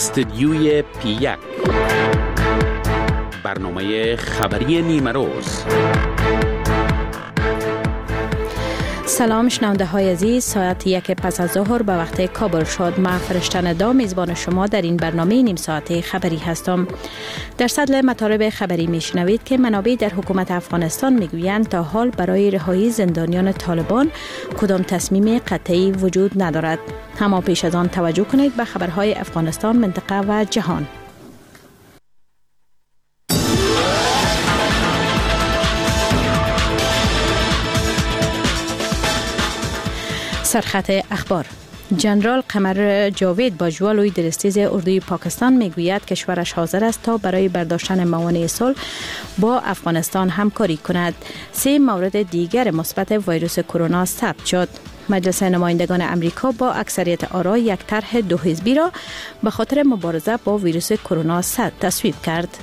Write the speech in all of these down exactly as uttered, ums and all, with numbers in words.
استدیوی پی یک، برنامه خبری نیمه روز. سلام شنونده های عزیز، ساعت یک پس از ظهر به وقت کابل شد. من فرشته ندا میزبان شما در این برنامه نیم ساعته خبری هستم. در صدر مطالب خبری میشنوید که منابع در حکومت افغانستان میگویند تا حال برای رهایی زندانیان طالبان کدام تصمیم قطعی وجود ندارد. اما پیش از آن توجه کنید به خبرهای افغانستان، منطقه و جهان. سرخط اخبار. جنرال قمر جاوید باجوا لوی درستیز اردوی پاکستان میگوید کشورش حاضر است تا برای برداشتن موانع صلح با افغانستان همکاری کند. سه مورد دیگر مثبت ویروس کرونا ثبت شد. مجلس نمایندگان امریکا با اکثریت آرا یک طرح دو حزبی را به خاطر مبارزه با ویروس کرونا تصویب کرد.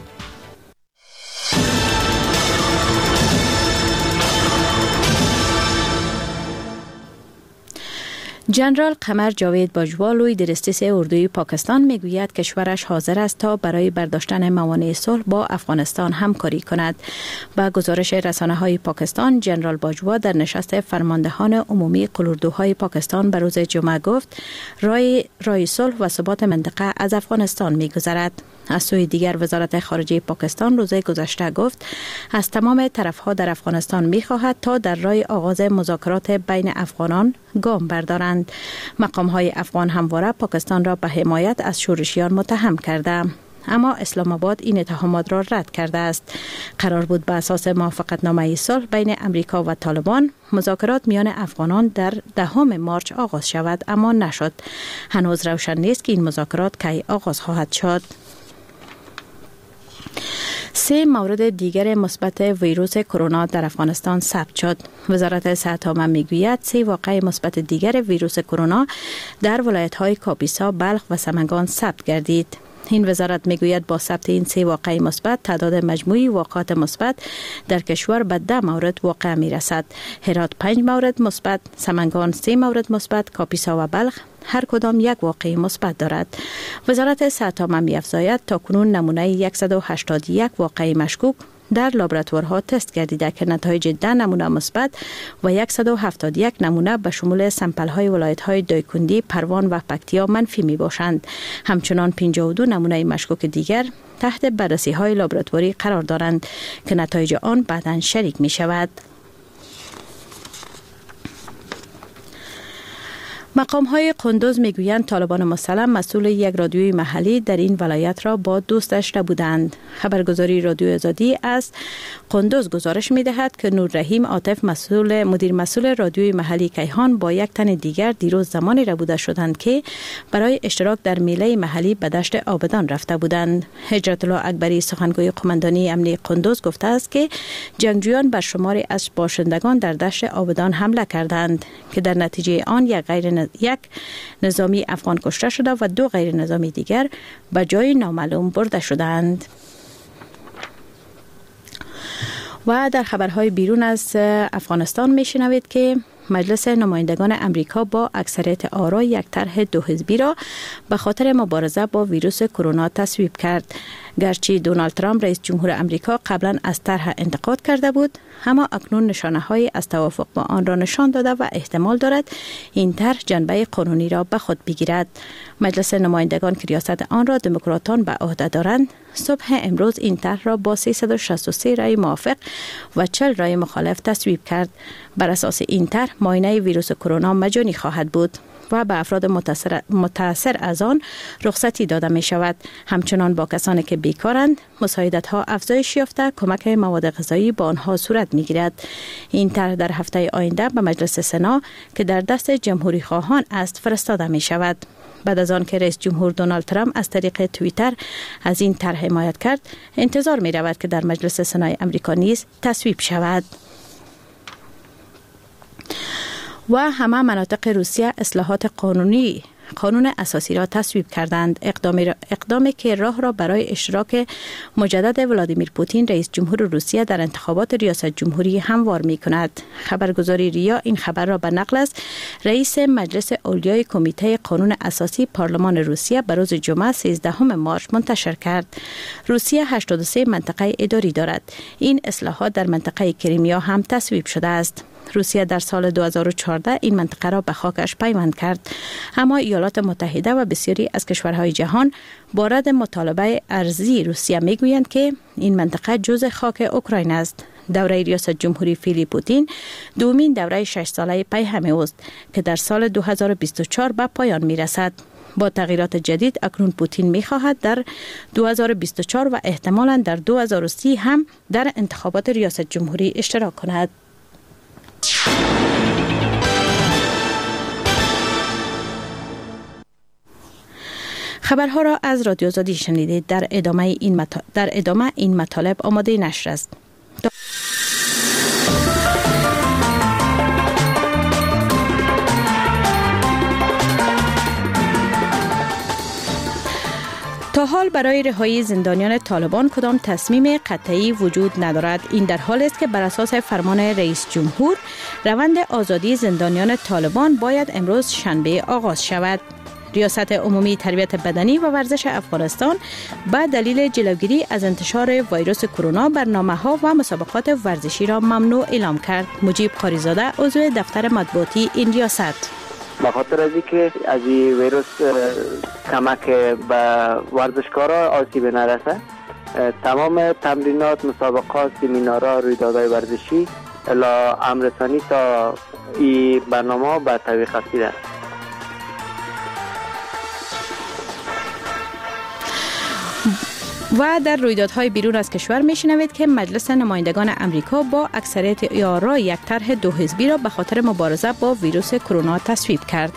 جنرال قمر جاوید باجوا لوی درستیس اردوی پاکستان میگوید کشورش حاضر است تا برای برداشتن موانع صلح با افغانستان همکاری کند. با گزارش رسانه‌های پاکستان، جنرال باجوا در نشست فرماندهان عمومی قلوردوهای پاکستان به روز جمعه گفت رای رای صلح و ثبات منطقه از افغانستان میگذرد. از سوی دیگر وزارت خارجه پاکستان روز گذشته گفت از تمام طرفها در افغانستان می‌خواهد تا در راه آغاز مذاکرات بین افغانان گام بردارند. مقام‌های افغان همواره پاکستان را به حمایت از شورشیان متهم کرده، اما اسلام آباد این اتهامات را رد کرده است. قرار بود به اساس موافقتنامه صلح بین امریکا و طالبان مذاکرات میان افغانان در دهم مارچ آغاز شود، اما نشد. هنوز روشن نیست که این مذاکرات کی آغاز خواهد شد. سه مورد دیگر مثبت ویروس کرونا در افغانستان ثبت شد. وزارت صحت عامه میگوید سه واقعه مثبت دیگر ویروس کرونا در ولایت‌های کاپیسا، بلخ و سمنگان ثبت گردید. این وزارت میگوید با ثبت این سه واقعه مثبت تعداد مجموعی واقعات مثبت در کشور به ده مورد واقع میرسد. هرات پنج مورد مثبت، سمنگان سه مورد مثبت، کاپیسا و بلخ هر کدام یک واقعه مثبت دارد. وزارت صحت عامه می‌افزاید تاکنون نمونه صد و هشتاد و یک واقعه مشکوک در لابراتوارها تست گردیده که نتایج ده نمونه مثبت و صد و هفتاد و یک نمونه به شمول سمپل‌های ولایت‌های دایکندی، پروان و پکتیا منفی می‌باشند. همچنان پنجاه و دو نمونه مشکوک دیگر تحت بررسی‌های لابراتواری قرار دارند که نتایج آن بعداً شریک می‌شود. مقام‌های قندوز میگویند طالبان مسلح مسئول یک رادیوی محلی در این ولایت را با دوستش نبودند. خبرگزاری رادیو آزادی از قندوز گزارش می‌دهد که نور رحیم عاطف مسئول مدیر مسئول رادیوی محلی کیهان با یک تن دیگر دیروز زمانی ربوده شدند که برای اشتراک در میله محلی به دشت آبادان رفته بودند. هجرت الله اکبری سخنگوی قماندانی امنیتی قندوز گفته است که جنگجویان بر شماری از باشندگان در دشت آبادان حمله کردند که در نتیجه آن یک غیر یک نظامی افغان کشته شده و دو غیر نظامی دیگر به جای نامعلوم برده شدند. و در خبرهای بیرون از افغانستان میشنوید که مجلس نمایندگان امریکا با اکثریت آرا یک طرح دو حزبی را به خاطر مبارزه با ویروس کرونا تصویب کرد. گرچه دونالد ترامپ رئیس جمهور امریکا قبلا از طرح انتقاد کرده بود، اما اکنون نشانه‌هایی از توافق با آن را نشان داده و احتمال دارد این طرح جنبه قانونی را به خود بگیرد. مجلس نمایندگان که ریاست آن را دموکراتان به عهده دارند، صبح امروز این طرح را با سیصد و شصت و سه رای موافق و چهل رای مخالف تصویب کرد. بر اساس این طرح معاینه ویروس کرونا مجانی خواهد بود و به افراد متاثر, متاثر از آن رخصتی داده می شود. همچنان با کسانی که بیکارند مساعدت ها افزایش یافته کمک مواد غذایی با آنها صورت می گیرد. این طرح در هفته آینده به مجلس سنا که در دست جمهوری خواهان است فرستاده می شود. بعد از آن که رئیس جمهور دونالد ترامپ از طریق توییتر از این طرح حمایت کرد، انتظار می رود که در مجلس سنای امریکا نیز تصویب شود. و همه مناطق روسیه اصلاحات قانونی قانون اساسی را تصویب کردند. اقدامی, را اقدامی که راه را برای اشتراک مجدد ولادیمیر پوتین رئیس جمهور روسیه در انتخابات ریاست جمهوری هموار می کند. خبرگزاری ریا این خبر را به نقل از رئیس مجلس اولیای کمیته قانون اساسی پارلمان روسیه به روز جمعه سیزدهم مارس منتشر کرد. روسیه هشتاد و سه منطقه اداری دارد. این اصلاحات در منطقه کریمیا هم تصویب شده است. روسیه در سال دو هزار و چهارده این منطقه را به خاکش پیوند کرد، اما ایالات متحده و بسیاری از کشورهای جهان با رد مطالبه ارضی روسیه میگویند که این منطقه جزء خاک اوکراین است. دوره ریاست جمهوری فیلی پوتین دومین دوره شش ساله پیهم اوست که در سال دو هزار و بیست و چهار به پایان میرسد. با تغییرات جدید اکنون پوتین می‌خواهد در دو هزار و بیست و چهار و احتمالاً در دو هزار و سی هم در انتخابات ریاست جمهوری اشتراک کند. خبرها را از رادیو آزادی شنیدید. در ادامه این مطالب, در ادامه این مطالب آماده نشر است. تا حال برای رهایی زندانیان طالبان کدام تصمیم قطعی وجود ندارد. این در حالی است که بر اساس فرمان رئیس جمهور روند آزادی زندانیان طالبان باید امروز شنبه آغاز شود. ریاست عمومی تربیت بدنی و ورزش افغانستان به دلیل جلوگیری از انتشار ویروس کرونا برنامه‌ها و مسابقات ورزشی را ممنوع اعلام کرد. مجیب قاریزاده عضو دفتر مطبوعاتی این ریاست به خاطر از اینکه از این ویروس کمک به ورزشکارا آسیب نرسه، تمام تمرینات، مسابقات، سمینارها، رویدادهای ورزشی الا امرسانی تا این برنامه به تعویق رسیده. و در رویدادهای بیرون از کشور میشنوید که مجلس نمایندگان امریکا با اکثریت آرا یک طرح دو حزبی را به خاطر مبارزه با ویروس کرونا تصویب کرد.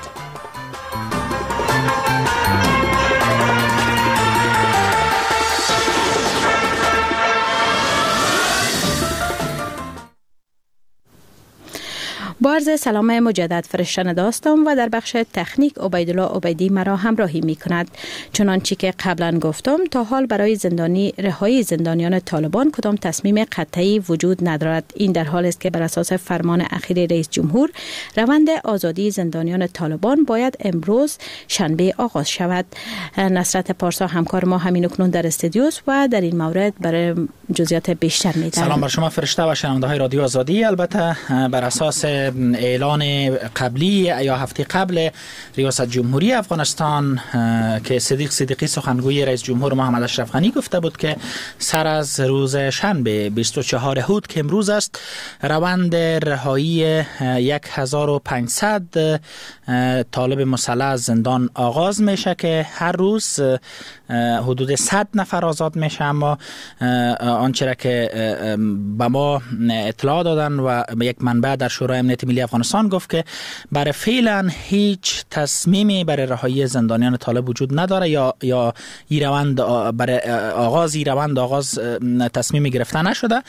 با عرض سلام مجدد فرشتن هستم و در بخش تکنیک عبیدالله عبیدی مرا همراهی می کند. چنانچه که قبلا گفتم تا حال برای زندانی رهایی زندانیان طالبان کدام تصمیم قطعی وجود ندارد. این در حالی است که بر اساس فرمان اخیر رئیس جمهور روند آزادی زندانیان طالبان باید امروز شنبه آغاز شود. نصرت پارسا همکار ما همین اکنون در استودیوست و در این مورد برای جزئیات بیشتر می دهد. سلام بر شما فرشته و شنونده های رادیو آزادی. البته بر اساس اعلان قبلی یا هفته قبل ریاست جمهوری افغانستان که صدیق صدیقی سخنگوی رئیس جمهور محمد اشرف غنی گفته بود که سر از روز شنبه بیست و چهارم هود که امروز است روند رهایی هزار و پانصد طالب مسلح از زندان آغاز میشه که هر روز حدود صد نفر آزاد میشه. اما آنچه را که به ما اطلاع دادن و یک منبع در شورای امنیت ملی افغانستان گفت که برای فعلا هیچ تصمیمی برای رهایی زندانیان طالب وجود نداره یا یا این روند برای آغاز این روند آغاز تصمیمی گرفته نشده.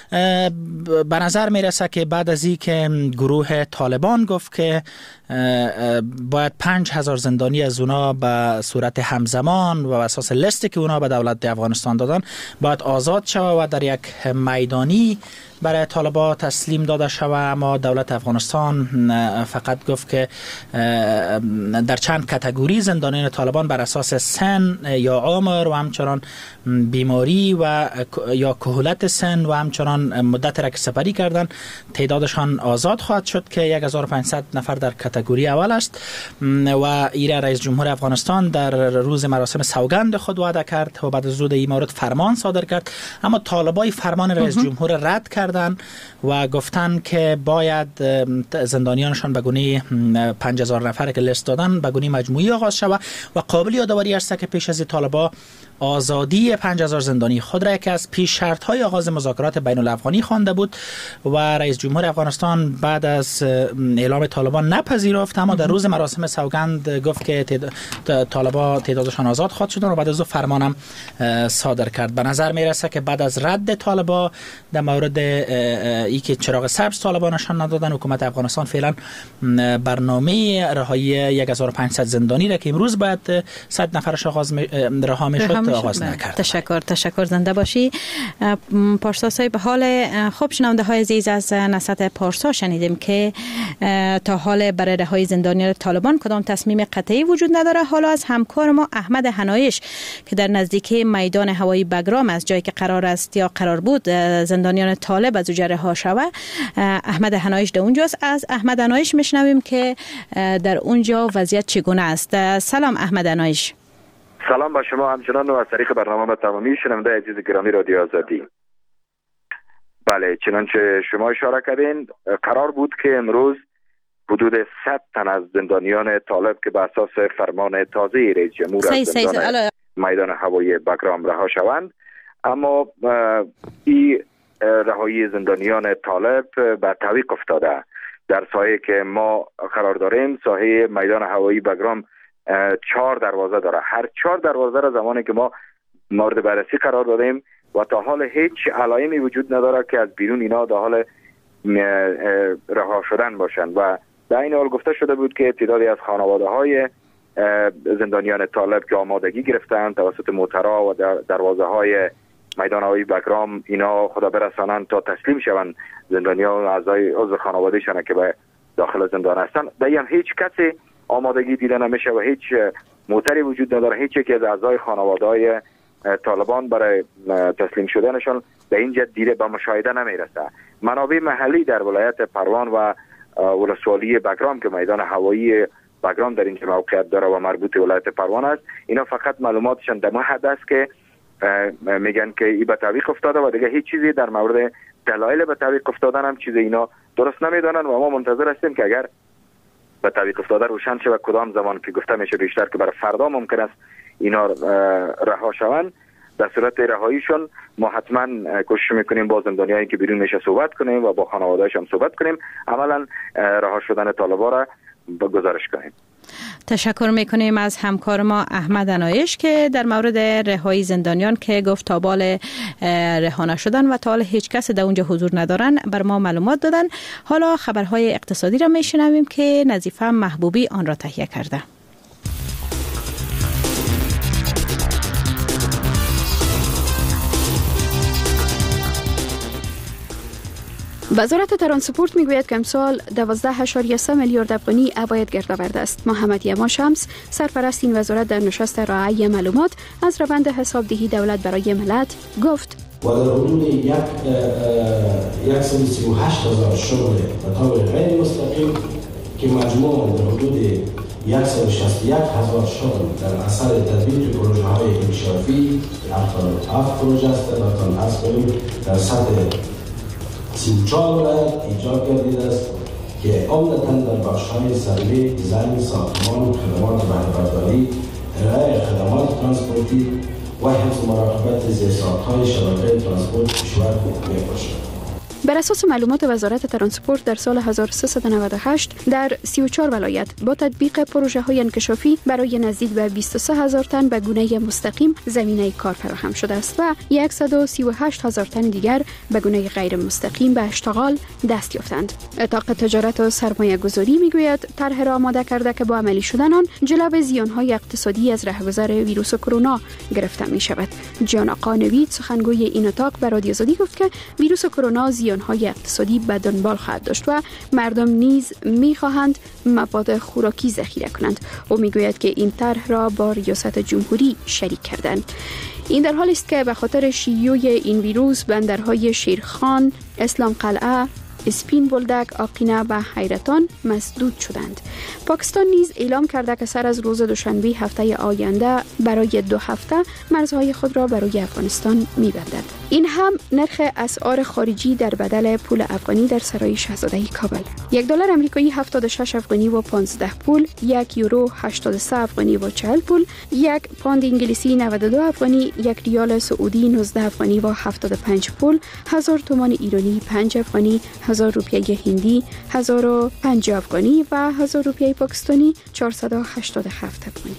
به نظر میرسه که بعد از این که گروه طالبان گفت که باید پنج هزار زندانی از اونا به صورت همزمان و اساس لیستی که اونا به دولت افغانستان دادن باید آزاد شود و در یک میدانی برای طالبان تسلیم داده شود. اما دولت افغانستان فقط گفت که در چند کاتگوری زندانیان طالبان بر اساس سن یا عمر و همچنان بیماری و یا کهولت سن و همچنان مدت را که سپری کردن تعدادشان آزاد خواهد شد که هزار و پانصد نفر در کاتگوری اول است. و ایره رئیس جمهور افغانستان در روز مراسم سوگند خود وعده کرد و بعد از زود این مورد فرمان صادر کرد. اما طالبای فرمان رئیس جمهور رد کردن و گفتن که باید زندانیانشان به گونه پنج هزار نفر که لیست دادن به گونه مجموعی آغاز شود. و قابل یادآوری است که پیش از طالبا آزادی پنج هزار زندانی خود را یکی از پیش شرط های آغاز مذاکرات بین الافغانی خوانده بود و رئیس جمهور افغانستان بعد از اعلام طالبان نپذیرفت، اما در روز مراسم سوگند گفت که طالبان تعدادشان آزاد خواهد شدن و بعد از او فرمانم صادر کرد. به نظر میرسه که بعد از رد طالبان در مورد ای که چراغ سبز طالبانشان ندادن، حکومت افغانستان فعلا برنامه رهایی هزار و پانصد زندانی را که امروز بعد صد نفرش آغاز رها میشد آغاز نکرد. تشکر تشکر زنده باشی پارسا صاحب. حال خوب شنونده های عزیز، از نسبت پارسا شنیدیم که تا حال برای رهایی زندانیان طالبان کدام تصمیم قطعی وجود نداره. حالا از همکار ما احمد حنایش که در نزدیکی میدان هوایی بگرام از جایی که قرار است یا قرار بود زندانیان طالب از اونجا رها شوه، احمد حنایش در اونجاست. از احمد حنایش میشنویم که در اونجا وضعیت چگونه است. سلام احمد حنایش. سلام با شما همچنان و از طریق برنامه به تمامی شنونده عزیز گرامی رادیو آزادی. بله، چنانچه شما اشاره کردین، قرار بود که امروز حدود صد تن از زندانیان طالب که به اساس فرمان تازه رئیس جمهور از زندان میدان هوایی بگرام رها شوند، اما این رهایی زندانیان طالب به تعویق افتاده. در ساحه که ما قرار داریم، ساحه میدان هوایی بگرام چهار دروازه داره. هر چهار دروازه را زمانی که ما مورد بررسی قرار دادیم و تا حال هیچ علائمی وجود نداره که از بیرون اینا در حال رها شدن باشند و در این حال گفته شده بود که تعدادی از خانواده های زندانیان طالب که آمادگی گرفتند توسط موترها و در دروازه های میدان هوایی بگرام اینا خدا برسانند تا تسلیم شوند زندانیان و اعضای عضو خانوادهشان که به داخل زندان هستند. در این هیچ کسی آمادگی دیده نمیشه و هیچ موتری وجود نداره. هیچ یک از اعضای خانواده‌های طالبان برای تسلیم شدنشان به اینجا دیده به مشاهده نمیرسه. منابع محلی در ولایت پروان و ولسوالی بگرام که میدان هوایی بگرام در اینجا موقعیت داره و مربوط ولایت پروان است، اینا فقط معلوماتشان در حد است که میگن که این به تعویق افتاده و دیگه هیچ چیزی در مورد دلایل به تعویق افتادن هم چیز اینا درست نمیدونن و ما منتظر هستیم که اگر به تعویق افتاده روشن شه و کدام زمان که گفته میشه بیشتر که برای فردا ممکن است اینا رها شوند. در صورت رهاییشون ما حتما کوشش میکنیم با زندانیایی که بیرون میشه صحبت کنیم و با خانواده‌هاشون صحبت کنیم، عملا رها شدن طالبا را گزارش کنیم. تشکر میکنیم از همکار ما احمد حنایش که در مورد رهایی زندانیان که گفت تا بال رها شدن و تا حال هیچ کس در اونجا حضور ندارن بر ما معلومات دادن. حالا خبرهای اقتصادی را میشنویم که نظیفه محبوبی آن را تهیه کرده. وزارت ترانسپورت میگوید که امسال دوازده ممیز سه میلیارد افغانی عواید گرد آورده است. محمد یما شمس سرپرست این وزارت در نشست رائع معلومات از روند حسابدهی دولت برای ملت گفت و در حدود یک صد و سی و هشت هزار شغل به طور غیر مستقیم که مجموع در حدود صد و شصت و یک هزار شغل در اثر تطبیق پروژه های انکشافی هفتاد و هفت پروژه است در سطح سی و چهار ولایت ایجاد گردیده است که عمدتاً در بخش‌های سروی، دیزاین، ساختمان، خدمات بهره‌برداری، ارائه خدمات ترانسپورتی و حفظ مراقبت زیرساخت‌های شبکه ترانسپورت کشور می‌باشد. بر اساس معلومات وزارت ترانسپورت در سال هزار و سیصد و نود و هشت در سی و چهار ولایت با تطبیق پروژه های انکشافی برای نزدیک به بیست و سه هزار تن به گونه مستقیم زمینه کار فراهم شده است و صد و سی و هشت هزار تن دیگر به گونه غیر مستقیم به اشتغال دست یافتند. اتاق تجارت و سرمایه گذاری میگوید طرح را آماده کرده که با عملی شدن آن جلو زیانهای اقتصادی از رهگذر ویروس کرونا گرفته می شود. جان آقا نوید سخنگوی این اتاق به رادیو آزادی گفت که ویروس کرونا های اقتصادی به دنبال خواهد داشت و مردم نیز می‌خواهند مواد خوراکی ذخیره کنند. او میگوید که این طرح را با ریاست جمهوری شریک کردند. این در حالی است که به خاطر شیوع این ویروس بندرهای شیرخان، اسلام قلعه، اسپین بولدک، آقینه و حیرتان مسدود شدند. پاکستان نیز اعلام کرده که سر از روز دوشنبه هفته آینده برای دو هفته مرزهای خود را برای افغانستان می‌بندد. این هم نرخ اسعار خارجی در بدل پول افغانی در سرای شاهزاده کابل. یک دلار آمریکایی هفتاد و شش افغانی و پانزده پول، یک یورو هشتاد و سه افغانی و چهل پول، یک پوند انگلیسی نود و دو افغانی، یک ریال سعودی نوزده افغانی و هفتاد و پنج پول، هزار تومان ایرانی پنج افغانی، هزار روپیه هندی هزار و پنجاه افغانی و هزار روپیه پاکستانی چهارصد و هشتاد و هفت افغانی.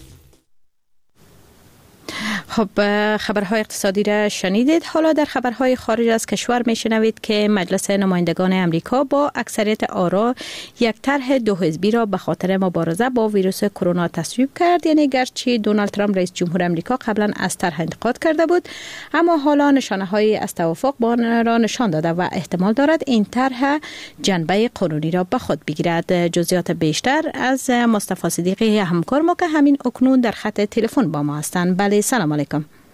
خب خبرهای اقتصادی را شنیدید. حالا در خبرهای خارج از کشور میشنوید که مجلس نمایندگان امریکا با اکثریت آرا یک طرح دو حزبی را به خاطر مبارزه با ویروس کرونا تصویب کرد. یعنی گرچه دونالد ترامپ رئیس جمهور امریکا قبلا از طرح انتقاد کرده بود، اما حالا نشانه های از توافق با آن را نشان داده و احتمال دارد این طرح جنبه قانونی را به خود بگیرد. جزئیات بیشتر از مصطفی صدیقی همکار ما که همین اکنون در خط تلفن با ما هستند. بله، سلام علیکم.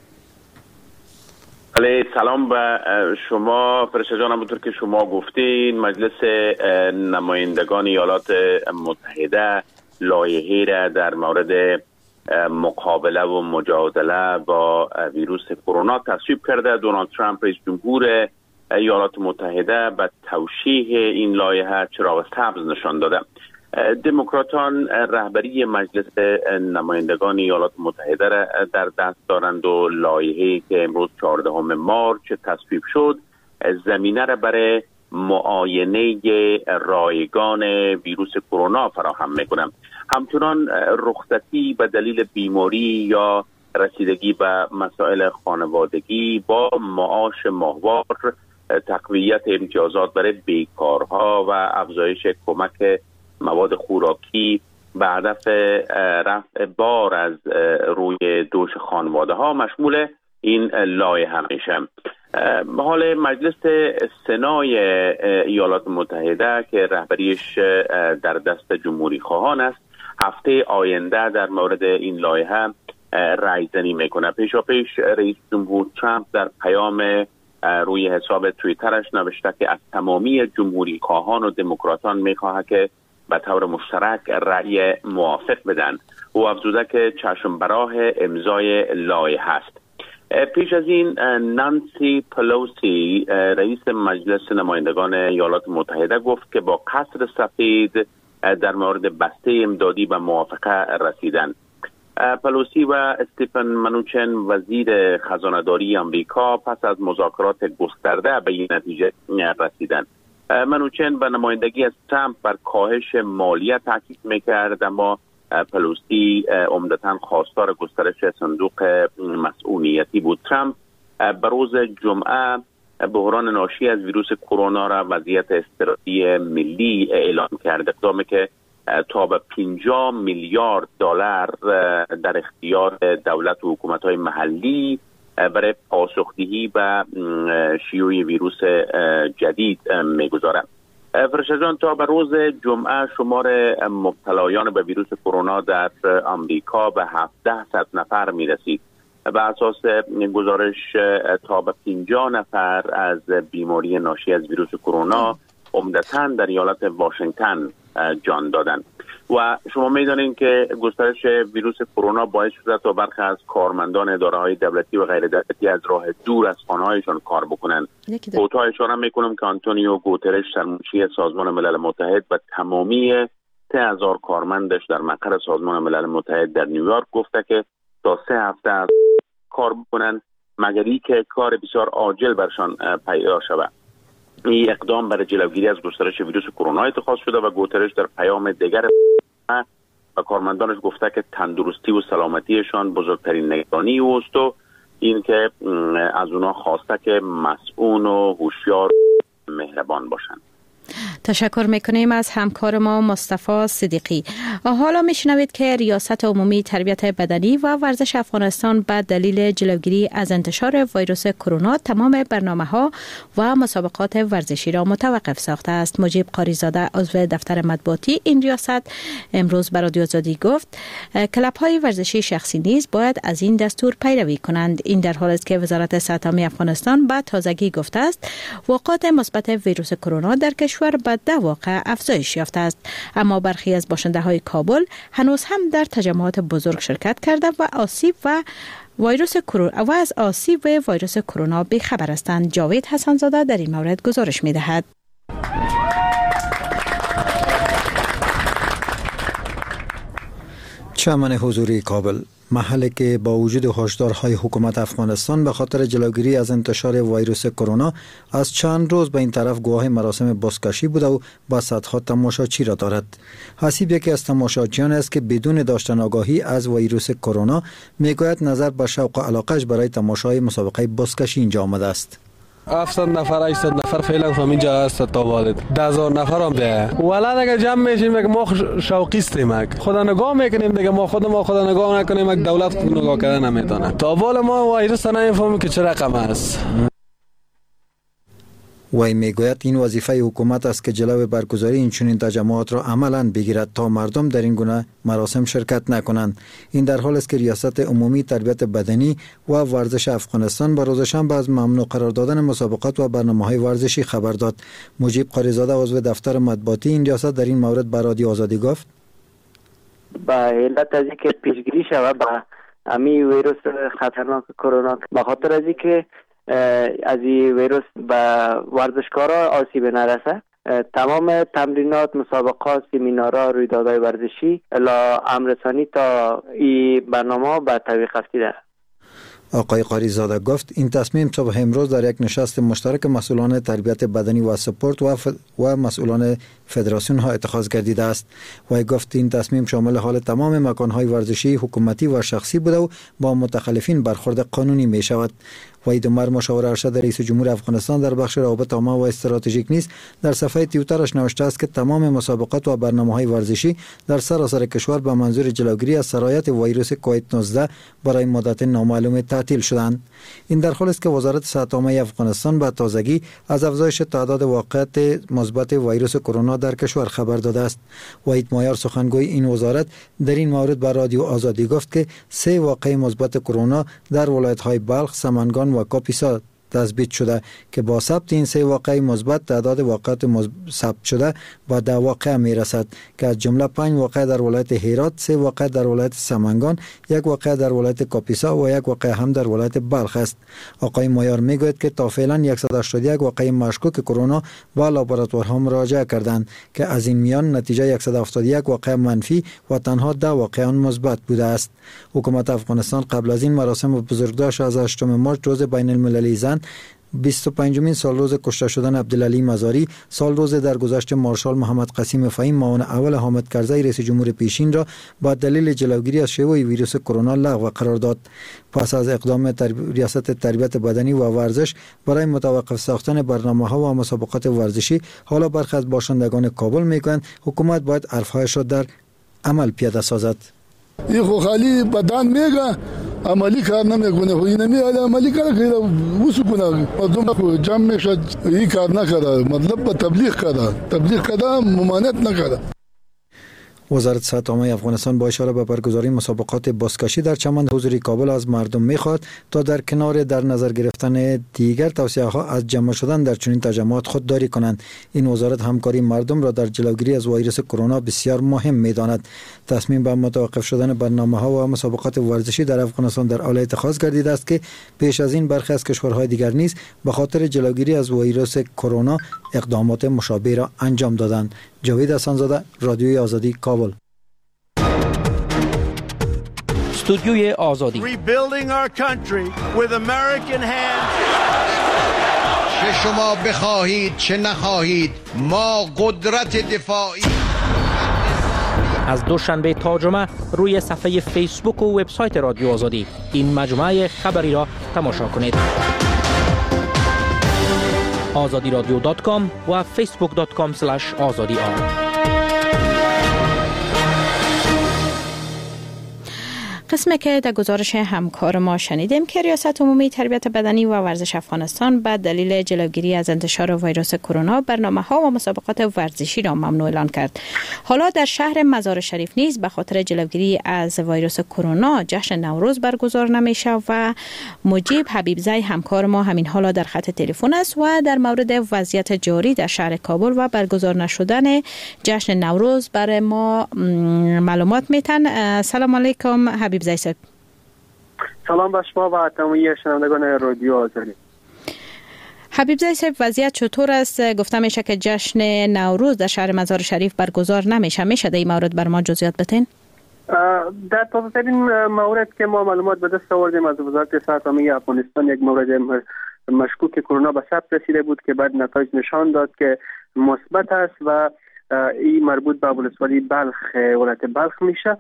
علیه سلام به شما فرشته جان. همونطور که شما گفتین مجلس نمایندگان ایالات متحده لایحه‌ای را در مورد مقابله و مجادله با ویروس کرونا تصویب کرده. دونالد ترامپ رئیس جمهور ایالات متحده به توشیح این لایحه چراغ سبز نشان داده. دموکراتان رهبری مجلس نمایندگان ایالات متحده را در دست دارند و لایحه‌ای که امروز چهاردهم مارس تصویب شد زمینه را برای معاینه رایگان ویروس کرونا فراهم می‌کند. همچنان رخصتی به دلیل بیماری یا رسیدگی به مسائل خانوادگی با معاش ماهوار، تقویت امتیازات برای بیکارها و افزایش کمک مواد خوراکی به هدف رفع بار از روی دوش خانواده ها مشمول این لایحه میشه. حال مجلس سنای ایالات متحده که رهبریش در دست جمهوری خواهان است هفته آینده در مورد این لایحه رأی زنی میکنه. پیشا پیش رئیس جمهور ترامپ در پیام روی حساب توییترش نوشته که از تمامی جمهوری خواهان و دموکراتان میخواهد که به طور مشترک رأی موافق بدن. او افزوده که چشم براه امضای لایحه است. پیش از این نانسی پلوسی رئیس مجلس نمایندگان ایالات متحده گفت که با قصر سفید در مورد بسته امدادی به موافقه رسیدن. پلوسی و استیفن منوچن وزیر خزانه‌داری آمریکا پس از مذاکرات گسترده به این نتیجه رسیدند. منوچن به نمایندگی از ترامپ بر کاهش مالیات تاکید میکرد، اما پلوسی عمدتاً خواستار گسترش صندوق مسئولیتی بود. ترامپ به روز جمعه بحران ناشی از ویروس کرونا را وضعیت اضطراری ملی اعلام کرد، اقدامی که تا به پنجاه میلیارد دلار در اختیار دولت و حکومت‌های محلی برای پاسخدهی به شیوع ویروس جدید میگذارد. فرشته جان، تا به روز جمعه شمار مبتلایان به ویروس کرونا در آمریکا به هفده نفر میرسید. به اساس گزارش تا به پنجاه نفر از بیماری ناشی از ویروس کرونا عمدتاً در ایالت واشنگتن جان دادند. و شما میدانید که گسترش ویروس کرونا باعث شده تا برخی از کارمندان اداره‌های دولتی و غیر دولتی از راه دور از خانه‌هایشان کار بکنند. کوتاه اشاره میکنم که آنتونیو گوترش سرمنشی سازمان ملل متحد و تمامی سه هزار کارمندش در مقر سازمان ملل متحد در نیویورک گفته که تا سه هفته از کار بکنند مگر اینکه کار بسیار عاجل برشان پیدا شود. این اقدام برای جلوگیری از گسترش ویروس کرونا اتخاذ شده و گوترش در پیام دیگر و کارمندانش گفته که تندرستی و سلامتیشان بزرگترین نگرانی اوست و این که از اونا خواسته که مسئول و هوشیار و مهربان باشند. تشکر میکنیم از همکار ما مصطفی صدیقی. حالا میشنوید که ریاست عمومی تربیت بدنی و ورزش افغانستان به دلیل جلوگیری از انتشار ویروس کرونا تمام برنامه‌ها و مسابقات ورزشی را متوقف ساخته است. مجیب قاریزاده عضو دفتر مطبوعاتی این ریاست امروز به رادیو آزادی گفت کلب‌های ورزشی شخصی نیز باید از این دستور پیروی کنند. این در حالی است که وزارت صحت عامه افغانستان به تازگی گفته است واقعات مثبت ویروس کرونا در کشور به ده واقع افزایش یافته است، اما برخی از باشنده های کابل هنوز هم در تجمعات بزرگ شرکت کرده و آسیب و ویروس کرونا و از آسیب ویروس کرونا بی‌خبر هستند. جاوید حسن‌زاده در این مورد گزارش می‌دهد. چمن حضوری کابل، محلی که با وجود هشدارهای حکومت افغانستان به خاطر جلوگیری از انتشار ویروس کرونا از چند روز به این طرف گواه مراسم بازکشی بوده و با صدها تماشاچی را دارد. حسیب یکی از تماشاچیان است که بدون داشتن آگاهی از ویروس کرونا میگوید نظر به شوق و علاقه‌اش برای تماشای مسابقه بازکشی اینجا آمده است. هفتصد نفر هشتصد نفر فعلا همین جا هست تا والد ده هزار نفر هم ده ولد اگه جمع میشیم که ما شوقیستیم خدا نگاه میکنیم دیگه ما خود ما خدا نگاه نکنیم که دولت نگاه کردن نمیتونه تا وال ما ویروس نمیفهمیم که چه رقم است. وی میگوید این وظیفه حکومت است که جلوی برگزاری این چنین تجمعات را عملاً بگیرد تا مردم در این گونه مراسم شرکت نکنند. این در حال است که ریاست عمومی تربیت بدنی و ورزش افغانستان به روز شنبه از ممنوع قرار دادن مسابقات و برنامه‌های ورزشی خبر داد. مجیب قاریزاده عضو دفتر مطبوعاتی این ریاست در این مورد به رادیو آزادی گفت: با علت از اینکه پیشگیری شود با امی ویروس خطرناک کرونا، به خاطر از اینکه از این ویروس به ورزشکارا آسیب نرسه، تمام تمرینات، مسابقات، سمینارها، رویدادهای ورزشی الا امرسانی تا این برنامه به تعویق افتیده. آقای قاریزاده گفت این تصمیم صبح امروز در یک نشست مشترک مسئولان تربیت بدنی و سپورت و, ف... و مسئولان فدراسیون ها اتخاذ گردیده است. و گفت این تصمیم شامل حال تمام مکانهای ورزشی حکومتی و شخصی بوده و با متخلفین برخورد قانونی می شود. وحید عمر مشاور ارشد رئیس جمهور افغانستان در بخش روابط عامه و استراتژیک نیز در صفحه توییترش نوشته است که تمام مسابقات و برنامه‌های ورزشی در سراسر کشور به منظور جلوگیری از سرایت ویروس کووید نوزده برای مدت نامعلوم تعطیل شدند. این در حالی است که وزارت صحت عامه افغانستان به تازگی از افزایش تعداد واقعات مثبت ویروس کرونا در کشور خبر داده است. وحید مایار سخنگوی این وزارت در این مورد به رادیو آزادی گفت که سه واقعه مثبت کرونا در ولایت‌های بلخ، سمنگان و کاپیسا تثبیت شده که با ثبت این سه واقعه مثبت تعداد واقعات ثبت شده با ده واقعه می رسد که از جمله پنج واقعه در ولایت هرات، سه واقعه در ولایت سمنگان، یک واقعه در ولایت کاپیسا و یک واقعه هم در ولایت بلخ است. آقای مایار می گوید که تا فعلا صد و هشتاد و یک واقعه مشکوک کرونا با لابراتوارها مراجعه کردند که از این میان نتیجه صد و هفتاد و یک واقعه منفی و تنها ده واقعه مثبت بوده است. حکومت افغانستان قبل از این مراسم بزرگداشت از هشتم مارچ روز بین المللی زن، بیست و پنجمین سال روز کشته شدن عبدالعلی مزاری، سال روز درگذشت مارشال محمد قسیم فهیم معاون اول حامد کرزی رئیس جمهور پیشین را با دلیل جلوگیری از شیوع ویروس کرونا لغو قرار داد. پس از اقدام ترب... ریاست تربیت بدنی و ورزش برای متوقف ساختن برنامه‌ها و مسابقات ورزشی، حالا برخی از باشندگان کابل میگویند حکومت باید حرف‌هایش را در عمل پیاده سازد. این خو خالی بدن میگه عملی کار نمیکنه، خو این نمیاد عملی کار کنه وسو کنه مردم کو جمع میشه، این کار نکرده، مطلب به تبلیغ کرده تبلیغ کرده ممانعت نکرده. وزارت صحت عامه افغانستان با اشاره به برگزاری مسابقات بازکشی در چمن حضوری کابل از مردم میخواد تا در کنار در نظر گرفتن دیگر توصیه‌ها از جمع شدن در چنین تجمعات خودداری کنند. این وزارت همکاری مردم را در جلوگیری از ویروس کرونا بسیار مهم می‌داند. تصمیم به متوقف شدن برنامه‌ها و مسابقات ورزشی در افغانستان در حال اتخاذ گردیده است که پیش از این برخی از کشورهای دیگر نیز به خاطر جلوگیری از ویروس کرونا اقدامات مشابه را انجام دادند. جاوید حسن‌زاده، رادیوی آزادی، کابل. استودیوی آزادی. Rebuilding our country with American hands. چه شما بخواهید چه نخواهید ما قدرت دفاعی. از دوشنبه تا جمعه روی صفحه فیسبوک و وبسایت رادیو آزادی این مجموعه خبری را تماشا کنید. آزادی رادیو دات کام و فیسبوک دات کام اسلش آزادی آر. قسمی که در گزارش همکار ما شنیدیم که ریاست عمومی تربیت بدنی و ورزش افغانستان به دلیل جلوگیری از انتشار ویروس کرونا برنامه‌ها و مسابقات ورزشی را ممنوع اعلام کرد. حالا در شهر مزار شریف نیز به خاطر جلوگیری از ویروس کرونا جشن نوروز برگزار نمیشه و مجیب حبیبزی همکار ما همین حالا در خط تلفن است و در مورد وضعیت جاری در شهر کابل و برگزار نشدن جشن نوروز برای ما معلومات میتن. سلام علیکم حبیب زیسب. سلام به شما و تمامی شنوندگان رادیو آزادی. حبیب زاده صاحب، وضعیت چطور است؟ گفته میشه که جشن نوروز در شهر مزار شریف برگزار نمیشه. میشه در این مورد بر ما جزئیات بدین؟ در تازه‌ترین مورد که ما معلومات به دست آوردیم از وزارت صحت عامه افغانستان، یک مورد مشکوک کرونا به ثبت رسیده بود که بعد نتایج نشان داد که مثبت است و این مربوط به ولسوالی بلخ، ولایت بلخ میشه.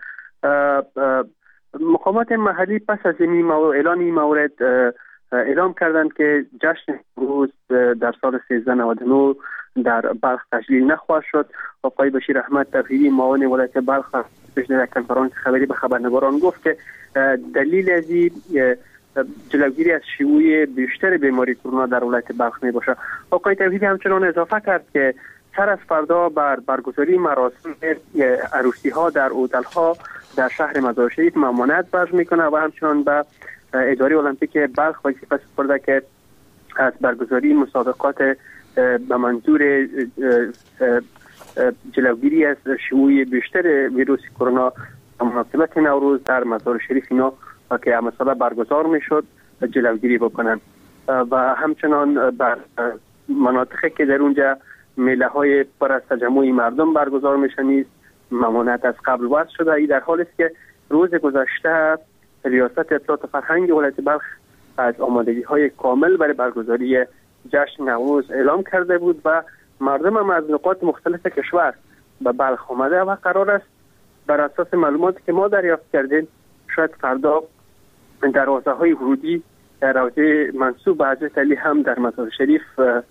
مقامات محلی پس از این اعلان این مورد اعلام کردند که جشن نوروز در سال سیزده نود و نه در بلخ تجلیل نخواهد شد. آقای بشیر احمد توحیدی معاون ولایت بلخ پیش در کنفرانس خبری به خبرنگاران گفت که دلیل از این جلوگیری از شیوع بیشتر بیماری کرونا در ولایت بلخ می باشه. آقای توحیدی همچنان اضافه کرد که سر از فردا بر برگزاری مراسم عروسی ها در هتل ها در شهر مزار شریف ممانعت بر میکنه و همچنان به اداره المپیک بلخ وظیفه سپرده که از برگزاری مسابقات به منظور جلوگیری از شیوع بیشتر ویروس کرونا مناسبت نوروز در مزار شریف اینا که مثلا برگزار میشد جلوگیری بکنن و همچنان بر مناطقی که در اونجا میله های پر از تجمع مردم برگزار میشن نیز ممانعت از قبل وضع شده. ای در حالی است که روز گذشته ریاست اطلاعات فرهنگ ولایت بلخ از آمادگی های کامل برای برگزاری جشن نوروز اعلام کرده بود و مردم هم از نقاط مختلف کشور به بلخ آمده و قرار است بر اساس معلوماتی که ما دریافت کردیم شاید فردا دروازه های ورودی در روضه منسوب به حضرت علی هم در مزار شریف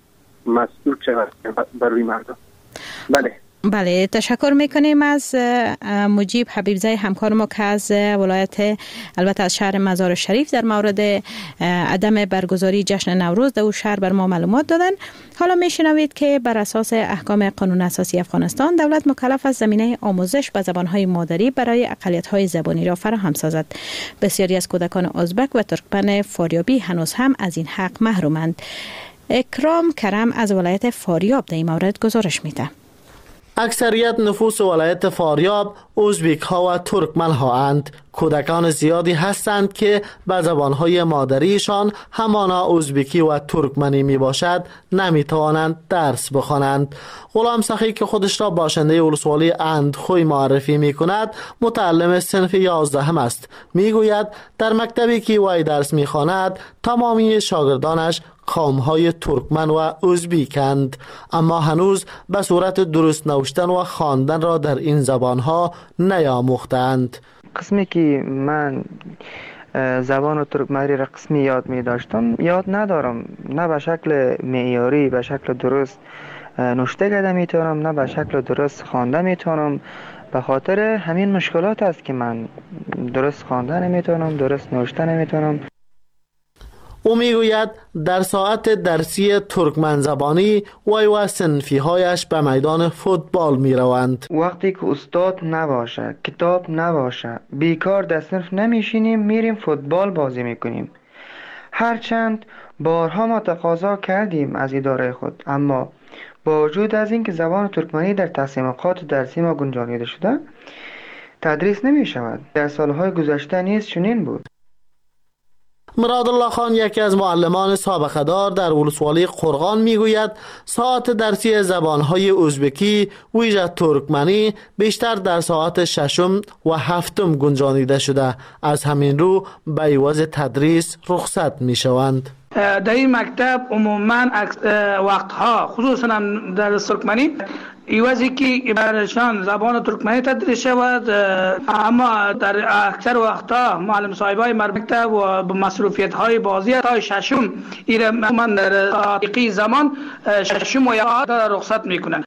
مسدود شود برای مردم. بله بله، تشکر میکنیم از مجیب حبیب زاده همکار ما که از ولایت البته از شهر مزار شریف در مورد عدم برگزاری جشن نوروز در او شهر بر ما معلومات دادن. حالا میشنوید که بر اساس احکام قانون اساسی افغانستان دولت مکلف است زمینه آموزش به زبانهای مادری برای اقلیت‌های زبانی را فراهم سازد. بسیاری از کودکان ازبک و ترکمن فاریابی هنوز هم از این حق محرومند. اکرام کرم از ولایت فاریاب در این مورد گزارش میده. اکثریت نفوس ولایت فاریاب ازبک ها و ترکمن ها اند. کودکان زیادی هستند که به زبانهای مادریشان همانا ازبکی و ترکمنی می باشد نمی توانند درس بخوانند. غلام سخی که خودش را باشنده ولسوالی اندخوی معرفی می کند متعلم صنف یازدهم است. می گوید در مکتبی که وی درس می خواند تمامی شاگردانش قوم‌های ترکمن و ازبیکند، اما هنوز به صورت درست نوشتن و خواندن را در این زبان‌ها نیاموختند. قسمی که من زبان ترکمنی را قسمی یاد می داشتم یاد ندارم، نه به شکل معیاری به شکل درست نوشته کرده می توانم، نه به شکل درست خوانده می توانم. به خاطر همین مشکلات است که من درست خوانده نمی توانم، درست نوشته نمی توانم. او میگوید در ساعت درسی ترکمن زبانی وی و صنفی هایش به میدان فوتبال می روند. وقتی که استاد نباشه، کتاب نباشه، بیکار در صنف نمیشینیم، میریم فوتبال بازی میکنیم. هرچند بارها ما تقاضا کردیم از اداره خود، اما با وجود از اینکه زبان ترکمنی در تصمیمات درسی ما گنجانیده شده تدریس نمی شود. در سالهای گذشته نیز چنین بود. مراد الله خان یکی از معلمان سابقه دار در ولسوالی قرغان میگوید ساعت درسی زبانهای ازبکی ویژه ترکمنی بیشتر در ساعت ششم و هفتم گنجانیده شده، از همین رو به عوض تدریس رخصت میشوند. در این مکتب عموما وقتها خصوصا در ترکمنی ایوازی که برشان زبان ترکمنی تدریس شود، اما در اکثر وقتها معلم صاحبای مکتب و مصروفیت های بازی تا ششم ایره من در حقیقی زمان ششم و یا رخصت میکنن.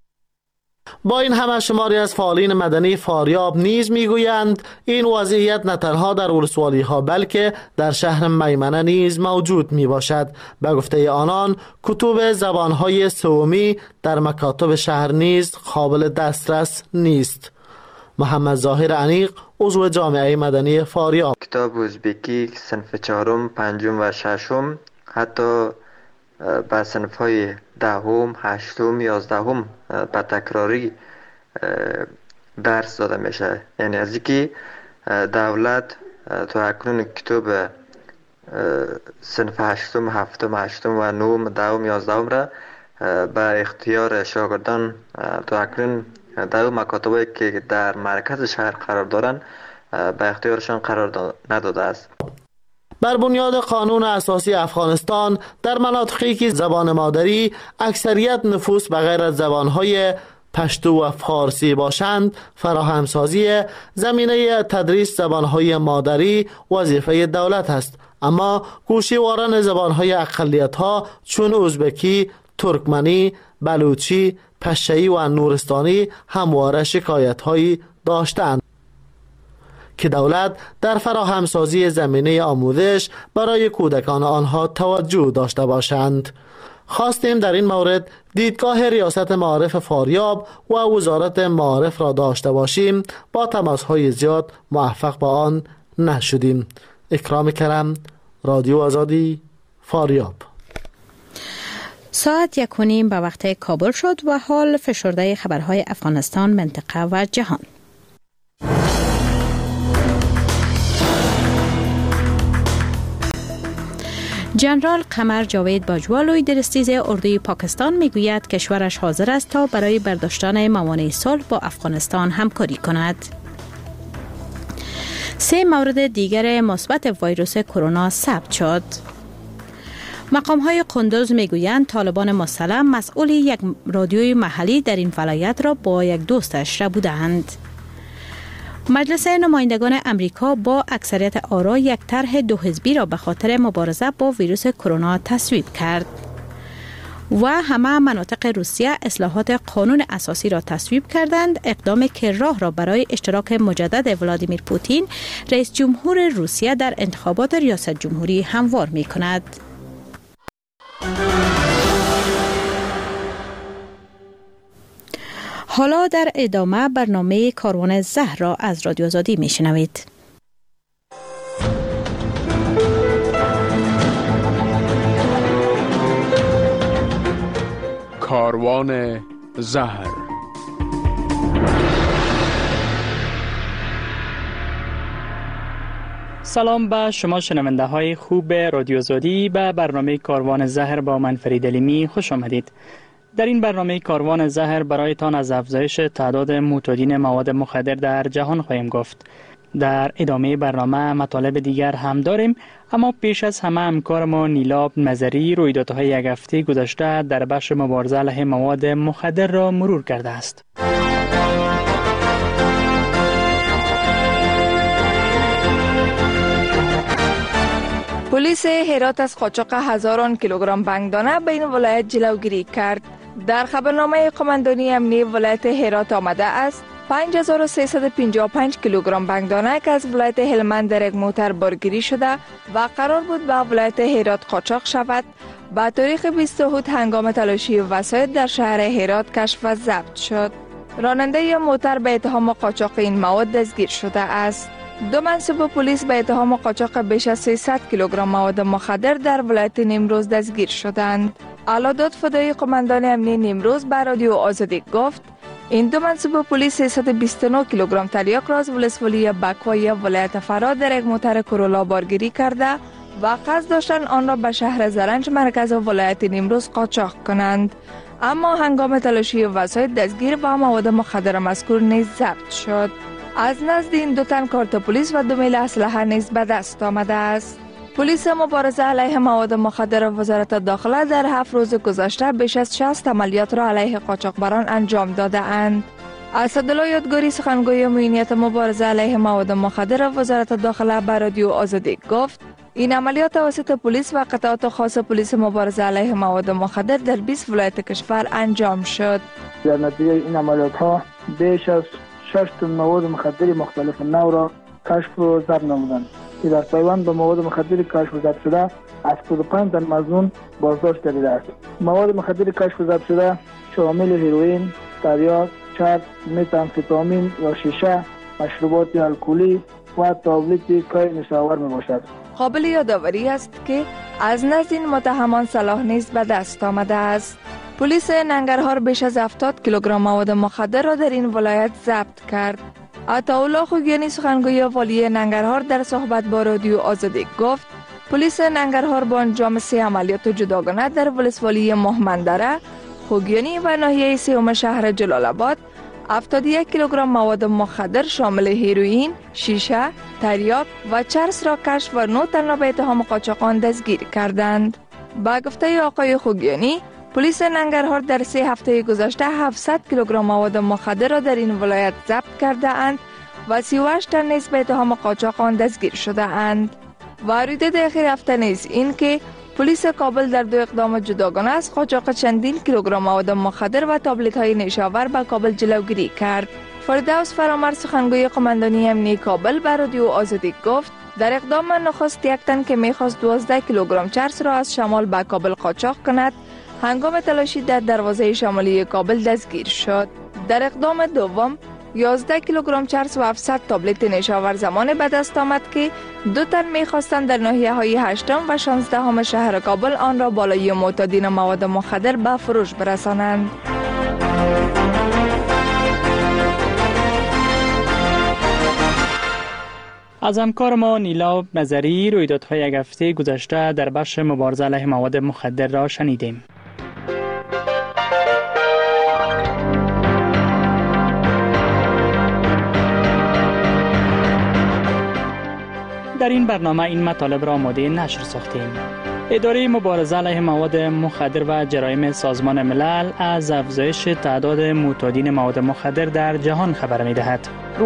با این همه شماری از فعالین مدنی فاریاب نیز میگویند این وضعیت نه تنها در ولسوالی ها بلکه در شهر میمنه نیز موجود می باشد. به گفته آنان کتب زبانهای سومی در مکاتب شهر نیز قابل دسترس نیست. محمد ظاهر انیق عضو جامعه مدنی فاریاب: کتاب ازبکی صنف چهارم، پنجم و ششم، حتی به صنف های دهم، هشتم، یازدهم به تکراری درس داده میشه. یعنی از اینکه دولت تا اکنون کتاب صنف هشتم، هفتم، هشتم و نهم، دهم، یازدهم را به اختیار شاگردان تا اکنون در مکاتبی که در مرکز شهر قرار دارند به اختیارشان قرار نداده است. بر بنیاد قانون اساسی افغانستان در مناطقی که زبان مادری اکثریت نفوس به غیر از زبانهای پشتو و فارسی باشند، فراهمسازی زمینه تدریس زبانهای مادری وظیفه دولت است، اما گوشیواران زبانهای اقلیت‌ها چون ازبکی، ترکمنی، بلوچی، پشتویی و نورستانی همواره شکایت‌هایی داشتند که دولت در فراهمسازی زمینه آموزش برای کودکان آنها توجه داشته باشند. خواستیم در این مورد دیدگاه ریاست معارف فاریاب و وزارت معارف را داشته باشیم، با تماس‌های زیاد موفق به آن نشدیم. اکرام کرم، رادیو آزادی، فاریاب. ساعت یک و نیم به وقت کابل شد و حال فشرده خبرهای افغانستان، منطقه و جهان. جنرال قمر جاوید باجوالوی درستیز اردوی پاکستان میگوید کشورش حاضر است تا برای برداشتن موانع صلح با افغانستان همکاری کند. سه مورد دیگر مثبت ویروس کرونا ثبت شد. مقام‌های قندوز میگویند طالبان مسلح مسئول یک رادیوی محلی در این ولایت را با یک دوستش را بودند. مجلس نمایندگان امریکا با اکثریت آرا یک طرح دو حزبی را به خاطر مبارزه با ویروس کرونا تصویب کرد و همه مناطق روسیه اصلاحات قانون اساسی را تصویب کردند، اقدامی که راه را برای اشتراک مجدد ولادیمیر پوتین رئیس جمهور روسیه در انتخابات ریاست جمهوری هموار می کند. حالا در ادامه برنامه کاروان زهر را از رادیو آزادی می شنوید. کاروان زهر. سلام به شما شنونده های خوب رادیو آزادی، به برنامه کاروان زهر با من فرید علیمی خوش آمدید. در این برنامه کاروان زهر برایتان از افزایش تعداد معتادین مواد مخدر در جهان خواهیم گفت. در ادامه برنامه مطالب دیگر هم داریم، اما پیش از همه همکار ما نیلاب نظری رویدادهای یک هفته گذشته در بخش مبارزه علیه مواد مخدر را مرور کرده است. پلیس هرات از قاچاق هزاران کیلوگرم بنگدانه به این ولایت جلوگیری کرد. در خبرنامه قماندانی امنیه ولایت هرات آمده است پنج هزار و سیصد و پنجاه و پنج کیلوگرم بنگدانه که از ولایت هلمند در یک موتر بارگیری شده و قرار بود به ولایت هرات قاچاق شود، با تاریخ بیست هود هنگام تلاشی وسایل در شهر هرات کشف و ضبط شد. راننده موتر به اتهام قاچاق این مواد دستگیر شده است. دو منصوب پلیس به اتهام قاچاق بیش از سیصد کیلوگرم مواد مخدر در ولایت نیمروز دستگیر شدند. اعلی داد فدای قماندان امنیه نیمروز به رادیو آزادی گفت این دو منصوب پلیس سیصد و بیست و نه کیلوگرم تریاک را از ولسوالی بکوای ولایت فرا در یک موتر کرولا بارگیری کرده و قصد داشتند آن را به شهر زرنج مرکز ولایت نیمروز قاچاق کنند، اما هنگام تلاشی وسایل دستگیر با مواد مخدر مذکور نیز ضبط شد. از نزد این دو تن کارت پلیس و دو میل اسلحه نیز به دست آمده است. پلیس مبارزه علیه مواد مخدر وزارت داخله در هفت روز گذشته بیش از شصت عملیات را علیه قاچاقبران انجام داده اند. اسدالله یادگاری سخنگوی امنیت مبارزه علیه مواد مخدر وزارت داخله به رادیو آزادی گفت این عملیات توسط پلیس و قطعات خاص پلیس مبارزه علیه مواد مخدر در بیست ولایت کشور انجام شد. در نتیجه این عملیات ها بیش از شش تن مواد مخدر مختلف نوع را کشف و ضبط نمودند که در پیوند به مواد مخدر کشف و ضبط شده هفتاد و پنج تن مظنون بازداشت گردیده است. مواد مخدر کشف و ضبط شده شامل هیروئین، تریاک، چرب، متامفتامین یا شیشه، مشروبات الکلی و تابلت کای نشاور می باشد. قابل یادآوری است که از نزد این متهمان سلاح نیز به دست آمده است. پلیس ننگرهار بیش از هفتاد کیلوگرم مواد مخدر را در این ولایت ضبط کرد. عطاالله خوگیانی سخنگوی والی ننگرهار در صحبت با رادیو آزادی گفت پلیس ننگرهار با انجام سه عملیات جداگانه در ولسوالی ماهمندره، خوگیانی و ناحیه سیوم شهر جلال آباد هفتاد و یک کیلوگرم مواد مخدر شامل هیروئین، شیشه، تریاک و چرس را کشف و نه تن را به اتهام قاچاقان دستگیر کردند. با گفته آقای خوگیانی، پلیس ننگرهار در سه هفته گذشته هفتصد کیلوگرم مواد مخدر را در این ولایت ضبط کرده اند و سی و هشت تن نیز به اتهام قاچاقان دستگیر شده اند. و رویداد اخیر هفته نیز این که پلیس کابل در دو اقدام جداگانه از قاچاق چندین کیلوگرم مواد مخدر و تابلت های نیشاور به کابل جلوگیری کرد. فردوس فرامرد سخنگوی قماندانی امنیتی کابل به رادیو آزادی گفت در اقدام نخست یک تن که میخواست دوازده کیلوگرم چرس را از شمال به کابل قاچاق کند هنگام تلاشی در دروازه شمالی کابل دستگیر شد. در اقدام دوم یازده کیلوگرم چرس و هفتصد تابلت نیشاور زمان به دست آمد که دو تن میخواستند در ناحیه های هشتم و شانزدهم شهر کابل آن را بالای معتادین مواد مخدر به فروش برسانند. از همکار ما نیلا نظری رویدادهای یک هفته گذشته در بخش مبارزه علیه مواد مخدر را شنیدیم. در این برنامه این مطالب را آماده نشر ساختیم. اداره مبارزه علیه مواد مخدر و جرایم سازمان ملل از افزایش تعداد معتادین مواد مخدر در جهان خبر می‌دهد.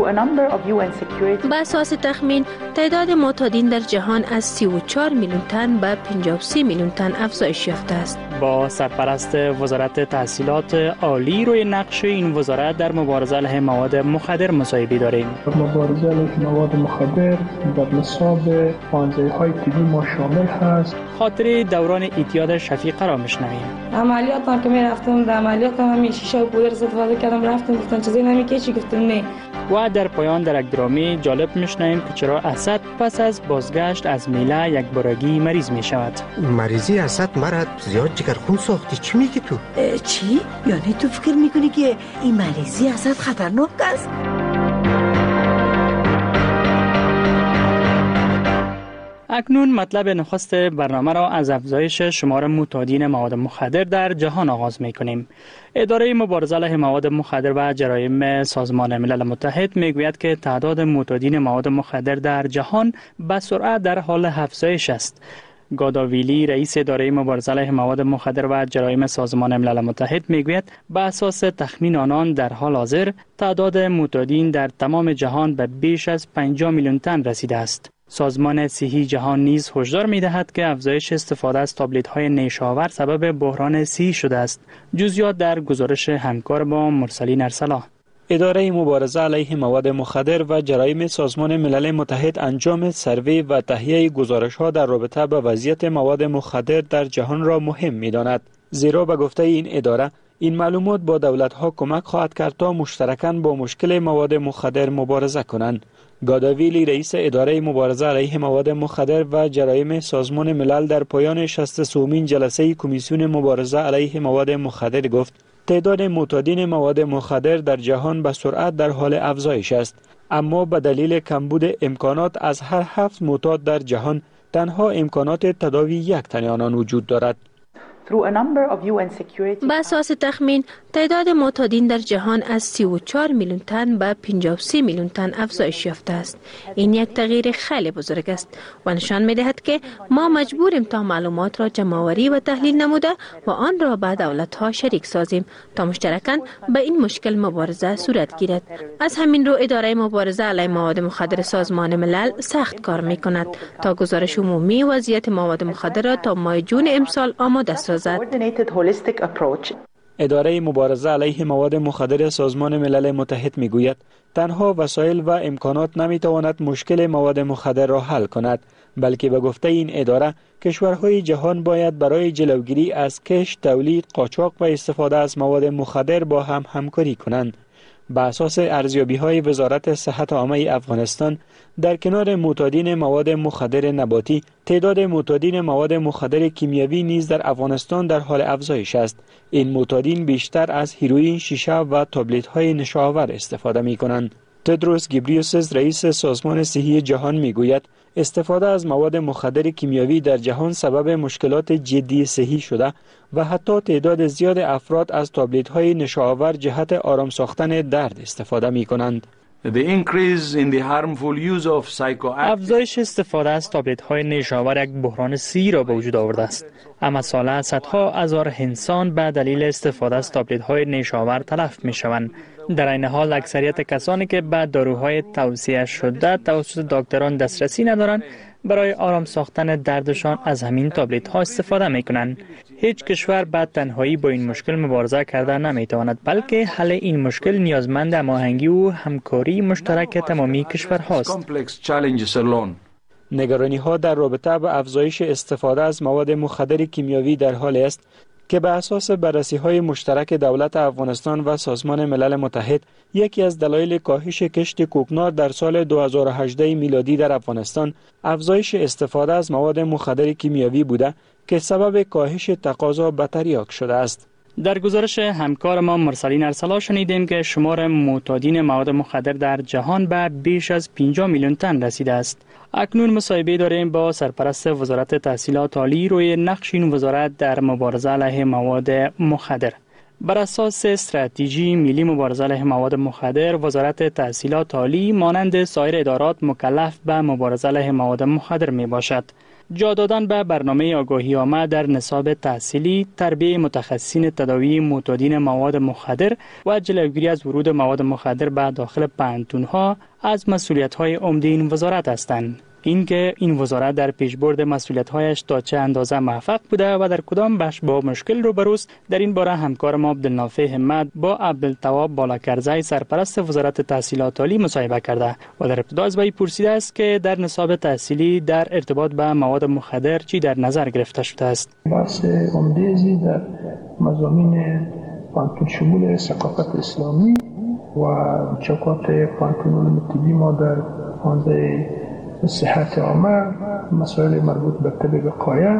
با اساس تخمین تعداد معتادین در جهان از سی و چهار میلیون تن به پنجاه و سه میلیون تن افزایش یافته است. با سرپرست وزارت تحصیلات عالی روی نقش این وزارت در مبارزه علیه مواد مخدر مصاحبه داریم. مبارزه علیه مواد مخدر در نصاب پانزده‌های طبی ما شامل هست. خاطر دوران اعتیاد شفیقه را میشنویم. عملیات هم که می رفتم در عملیات هم همین شیشه و پودر استفاده کردم، رفتم گفتن چیزی نمیگه چی، گفتم نه. و در پایان در یک درامی جالب میشنویم که چرا اسد پس از بازگشت از میله یک بارگی مریض می شود. مریضی اسد مرد زیاد جگرخون ساختی. چی میگی تو؟ چی؟ یعنی تو فکر میکنی که این مریضی اسد خطرناک است؟ اکنون مطلب نخست برنامه را از افزایش شمار معتادین مواد مخدر در جهان آغاز می‌کنیم. اداره مبارزه علیه مواد مخدر و جرایم سازمان ملل متحد میگوید که تعداد معتادین مواد مخدر در جهان به سرعت در حال افزایش است. گاداویلی رئیس اداره مبارزه علیه مواد مخدر و جرایم سازمان ملل متحد میگوید به اساس تخمین آنان در حال حاضر تعداد معتادین در تمام جهان به بیش از پنجاه میلیون تن رسیده است. سازمان صحی جهان نیز هشدار می‌دهد که افزایش استفاده از تابلت‌های نیشاور سبب بحران صحی شده است. جزئیات در گزارش همکار با مرسلین ارسلا. اداره مبارزه علیه مواد مخدر و جرایم سازمان ملل متحد انجام سروی و تهیه گزارش‌ها در رابطه با وضعیت مواد مخدر در جهان را مهم می‌داند. زیرا به گفته این اداره این معلومات با دولت‌ها کمک خواهد کرد تا مشترکاً با مشکل مواد مخدر مبارزه کنند. گاداویلی رئیس اداره مبارزه علیه مواد مخدر و جرایم سازمان ملل در پایان شصت و سومین جلسه کمیسیون مبارزه علیه مواد مخدر گفت تعداد معتادین مواد مخدر در جهان به سرعت در حال افزایش است، اما به دلیل کمبود امکانات از هر هفت معتاد در جهان تنها امکانات تداوی یک تن آنان وجود دارد. با اساس تخمین تعداد معتادین در جهان از سی و چهار میلیون تن به پنجاه و سه میلیون تن افزایش یافته است. این یک تغییر خیلی بزرگ است و نشان می‌دهد که ما مجبوریم تا معلومات را جمع‌آوری و تحلیل نموده و آن را با دولت‌ها شریک سازیم تا مشترکاً به این مشکل مبارزه صورت گیرد. از همین رو اداره مبارزه علیه مواد مخدر سازمان ملل سخت کار می‌کند تا گزارش عمومی وضعیت مواد مخدر را تا ماه جون امسال آماده سازد. اداره مبارزه علیه مواد مخدر سازمان ملل متحد میگوید تنها وسایل و امکانات نمیتواند مشکل مواد مخدر را حل کند، بلکه به گفته این اداره کشورهای جهان باید برای جلوگیری از کشت، تولید، قاچاق و استفاده از مواد مخدر با هم همکاری کنند. بر اساس ارزیابی‌های وزارت صحت عامه افغانستان در کنار معتادین مواد مخدر نباتی، تعداد معتادین مواد مخدر کیمیایی نیز در افغانستان در حال افزایش است. این معتادین بیشتر از هیروئین، شیشه و تابلت‌های نشاور استفاده می‌کنند. تدروس گبریوسس رئیس سازمان صحی جهان میگوید استفاده از مواد مخدر کیمیاوی در جهان سبب مشکلات جدی صحی شده و حتی تعداد زیاد افراد از تابلت‌های نشاآور جهت آرام ساختن درد استفاده می‌کنند. افزایش استفاده از تابلت‌های نشاور یک بحران صحی را به وجود آورده است. اما ساله صدها هزار انسان به دلیل استفاده از تابلت‌های نشاور تلف می‌شوند. در این حال اکثریت کسانی که به داروهای توصیه شده توسط دکتران دسترسی ندارند برای آرام ساختن دردشان از همین تابلت ها استفاده می کنند. هیچ کشور به تنهایی با این مشکل مبارزه کرده نمی تواند، بلکه حل این مشکل نیازمند هماهنگی و همکاری مشترک تمامی کشورهاست. نگرانی ها در رابطه با افزایش استفاده از مواد مخدر کیمیاوی در حال است که به اساس بررسی های مشترک دولت افغانستان و سازمان ملل متحد یکی از دلایل کاهش کشت کوکنار در سال دو هزار و هجده میلادی در افغانستان افزایش استفاده از مواد مخدر کیمیاوی بوده که سبب کاهش تقاضا به تریاک شده است. در گزارش همکار ما مرسلین ارسلا شنیدیم که شمار معتادین مواد مخدر در جهان به بیش از پنجاه میلیون تن رسیده است. اکنون مصاحبه داریم با سرپرست وزارت تحصیلات عالی روی نقش این وزارت در مبارزه علیه مواد مخدر. بر اساس استراتژی ملی مبارزه علیه مواد مخدر، وزارت تحصیلات عالی مانند سایر ادارات مکلف به مبارزه علیه مواد مخدر می باشد. جا دادن به برنامه آگاهی عامه در نصاب تحصیلی، تربیت متخصصین تداوی معتادین مواد مخدر و جلوگیری از ورود مواد مخدر به داخل پانتون‌ها از مسئولیت‌های عمده این وزارت هستند. اینکه این وزارت در پیشبرد مسئولیت‌هایش تا چه اندازه موفق بوده و در کدام بخش با مشکل روبروست، در این باره همکار ما عبدالنافع همت با عبدالتواب بالاکرزی سرپرست وزارت تحصیلات عالی مصاحبه کرده و در ابتدا از وی پرسیده است که در نصاب تحصیلی در ارتباط به مواد مخدر چی در نظر گرفته شده است. بحث عمده در مضامین پانتون شمول ثقافت اسلامی و چوکات پانتون علوم طبی ما در حوزه صحت عامه، مسائل مربوط به طب وقایه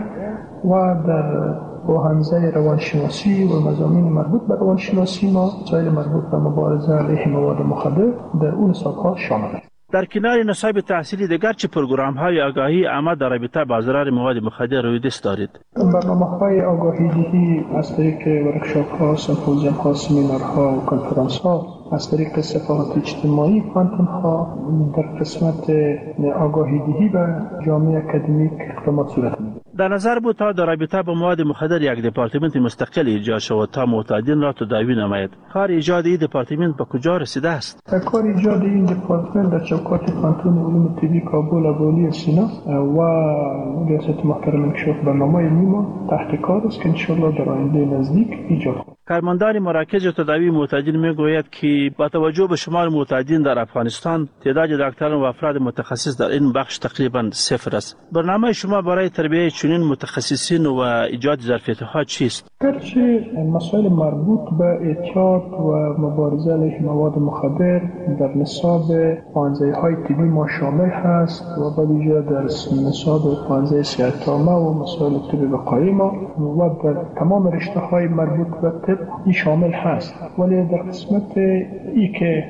و در حوزه روانشناسی و مضامین مربوط به روانشناسی ما مسائل مربوط به مبارزه علیه مواد مخدر در اون نصاب‌ها شامل است. در کنار نصاب تحصیلی دیگر چه پروگرام‌های آگاهی عامه در رابطه با ضرر مواد مخدر روی دست دارید؟ برنامه‌های آگاهی دهی از طریق ورکشاپ‌ها، سمپوزیوم‌ها، سمینارها و کنفرانس‌ها، از طریق صفحات اجتماعی پانتون‌ها در قسمت آگاهی دهی به جامعه اکادمیک اقدامات صورت می‌گیرد. در نظر بود تا در رابطه با مواد مخدر یک دپارتمنت مستقل ایجاد شود تا معتادین را تداوی نماید. کار ایجاد این دپارتمنت به کجا رسیده است؟ کار ایجاد این دپارتمنت در چوکات پانتون علوم طبی کابل، ابولی سینا و ریاست محترم انکشاف برنامه نیما تحت کار است که انشاءالله در آینده نزدیک ایجاد خواهد. کارمندان مراکز تداوی معتادین میگوید که با توجه به شمار معتادین در افغانستان تعداد دکتران و افراد متخصص در این بخش تقریبا صفر است. برنامه شما برای تربیت چنین متخصصین و ایجاد ظرفیت‌ها چیست؟ گرچه مسائل مربوط به اعتیاد و مبارزه علیه مواد مخدر در نصاب پانزده‌های طبی ما شامل هست و به ویژه در نصاب پانزده صحت عامه و مسائل طب وقایع ما و در تمام رشته‌های مربوط به طب این شامل هست، ولی در قسمت ای که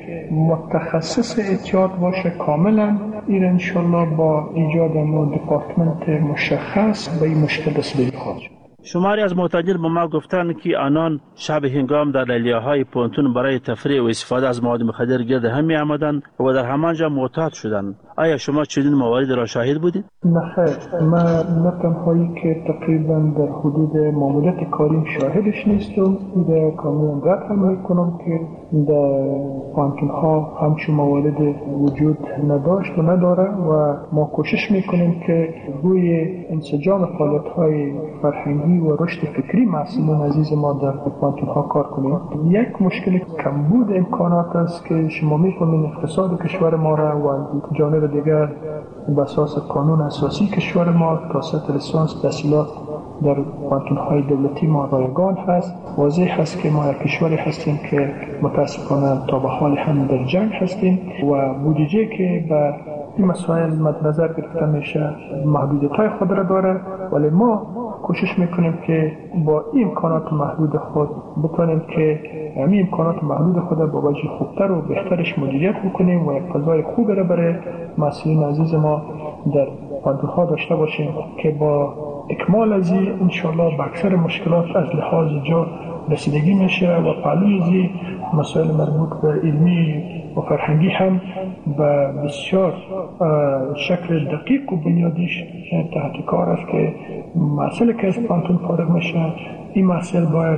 متخصص اعتیاد باشه کاملا این انشالله با ایجاد ما دپارتمنت مشخص به این مشکل رسیدگی خواهد شد. شماری از معتادین به ما گفتند که آنان شب هنگام در لیلیه‌های پونتون برای تفریح و استفاده از مواد مخدر گرد هم می‌آمدند و در همانجا معتاد شدند. آیا شما چنین موارد را شاهد بودید؟ نه خیر، من نه تنهایی که تقریبا در حدود معاملات کاریم شاهدش نیستم، در کاملا رد هم میکنم که در پانتون ها همچون موارد وجود نداشت و نداره و ما کوشش میکنیم که روی انسجام فعالیت های فرهنگی و رشد فکری محصولان عزیز ما در پانتون ها کار کنیم. یک مشکل کمبود امکانات است که شما میکنید اقتصاد کشور ما را و جانب دیگر به اساس قانون اساسی کشور ما تاسط لیسانس تحصیلات در پانتون‌های دولتی ما رایگان هست. واضح هست که ما یک کشوری هستیم که متاسفانه تا به حال هم در جنگ هستیم و بودجه که به این مسائل مد نظر گرفته میشه محدودیت‌های خود را داره، ولی ما کوشش میکنیم که با این امکانات محدود خود بتونیم که همین امکانات محدود خود با وجه خوبتر و بهترش مدیریت بکنیم و یک فضای خوبی را برای مسئولین عزیز ما در پانتون‌ها داشته باشیم که با اکمال از این انشاءالله به اکثر مشکلات از لحاظ جا رسیدگی میشه و پهلوی از مسائل مربوط به علمی و فرهنگی هم به بسیار شکل دقیق و بنیادیش تحت کار است که مسئله که از پانتون فارغ میشه این مسئله باید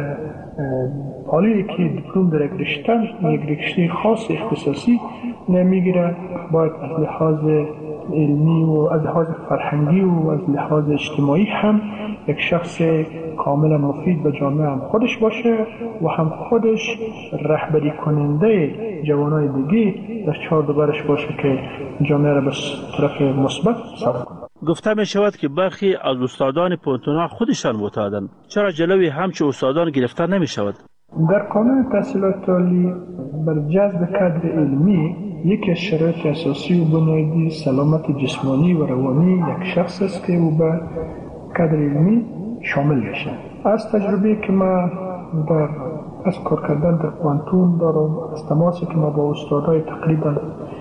حالی که دیپلم در یک رشته یک رشته خاص اختصاصی نمیگیره باید از لحاظ علمی و از لحاظ فرهنگی و از لحاظ اجتماعی هم یک شخص کاملا مفید به جامعه هم خودش باشه و هم خودش رهبری کننده جوانای دیگه در چهار دوبرش باشه که جامعه را به طرف مثبت سوق کنه. گفته می شود که برخی از استادان پانتون‌ها خودشان معتادند. چرا جلوی همچه استادان گرفتن نمی شود؟ در قانون تحصیلات عالی بر جذب کادر علمی یکی از شرایط اساسی و بنیادی سلامت جسمانی و روانی یک شخص است که او به کادر علمی شامل میشه. از تجربه که من در از کار کردن در پانتون دارم، از تماسی که ما با استادای تقریبا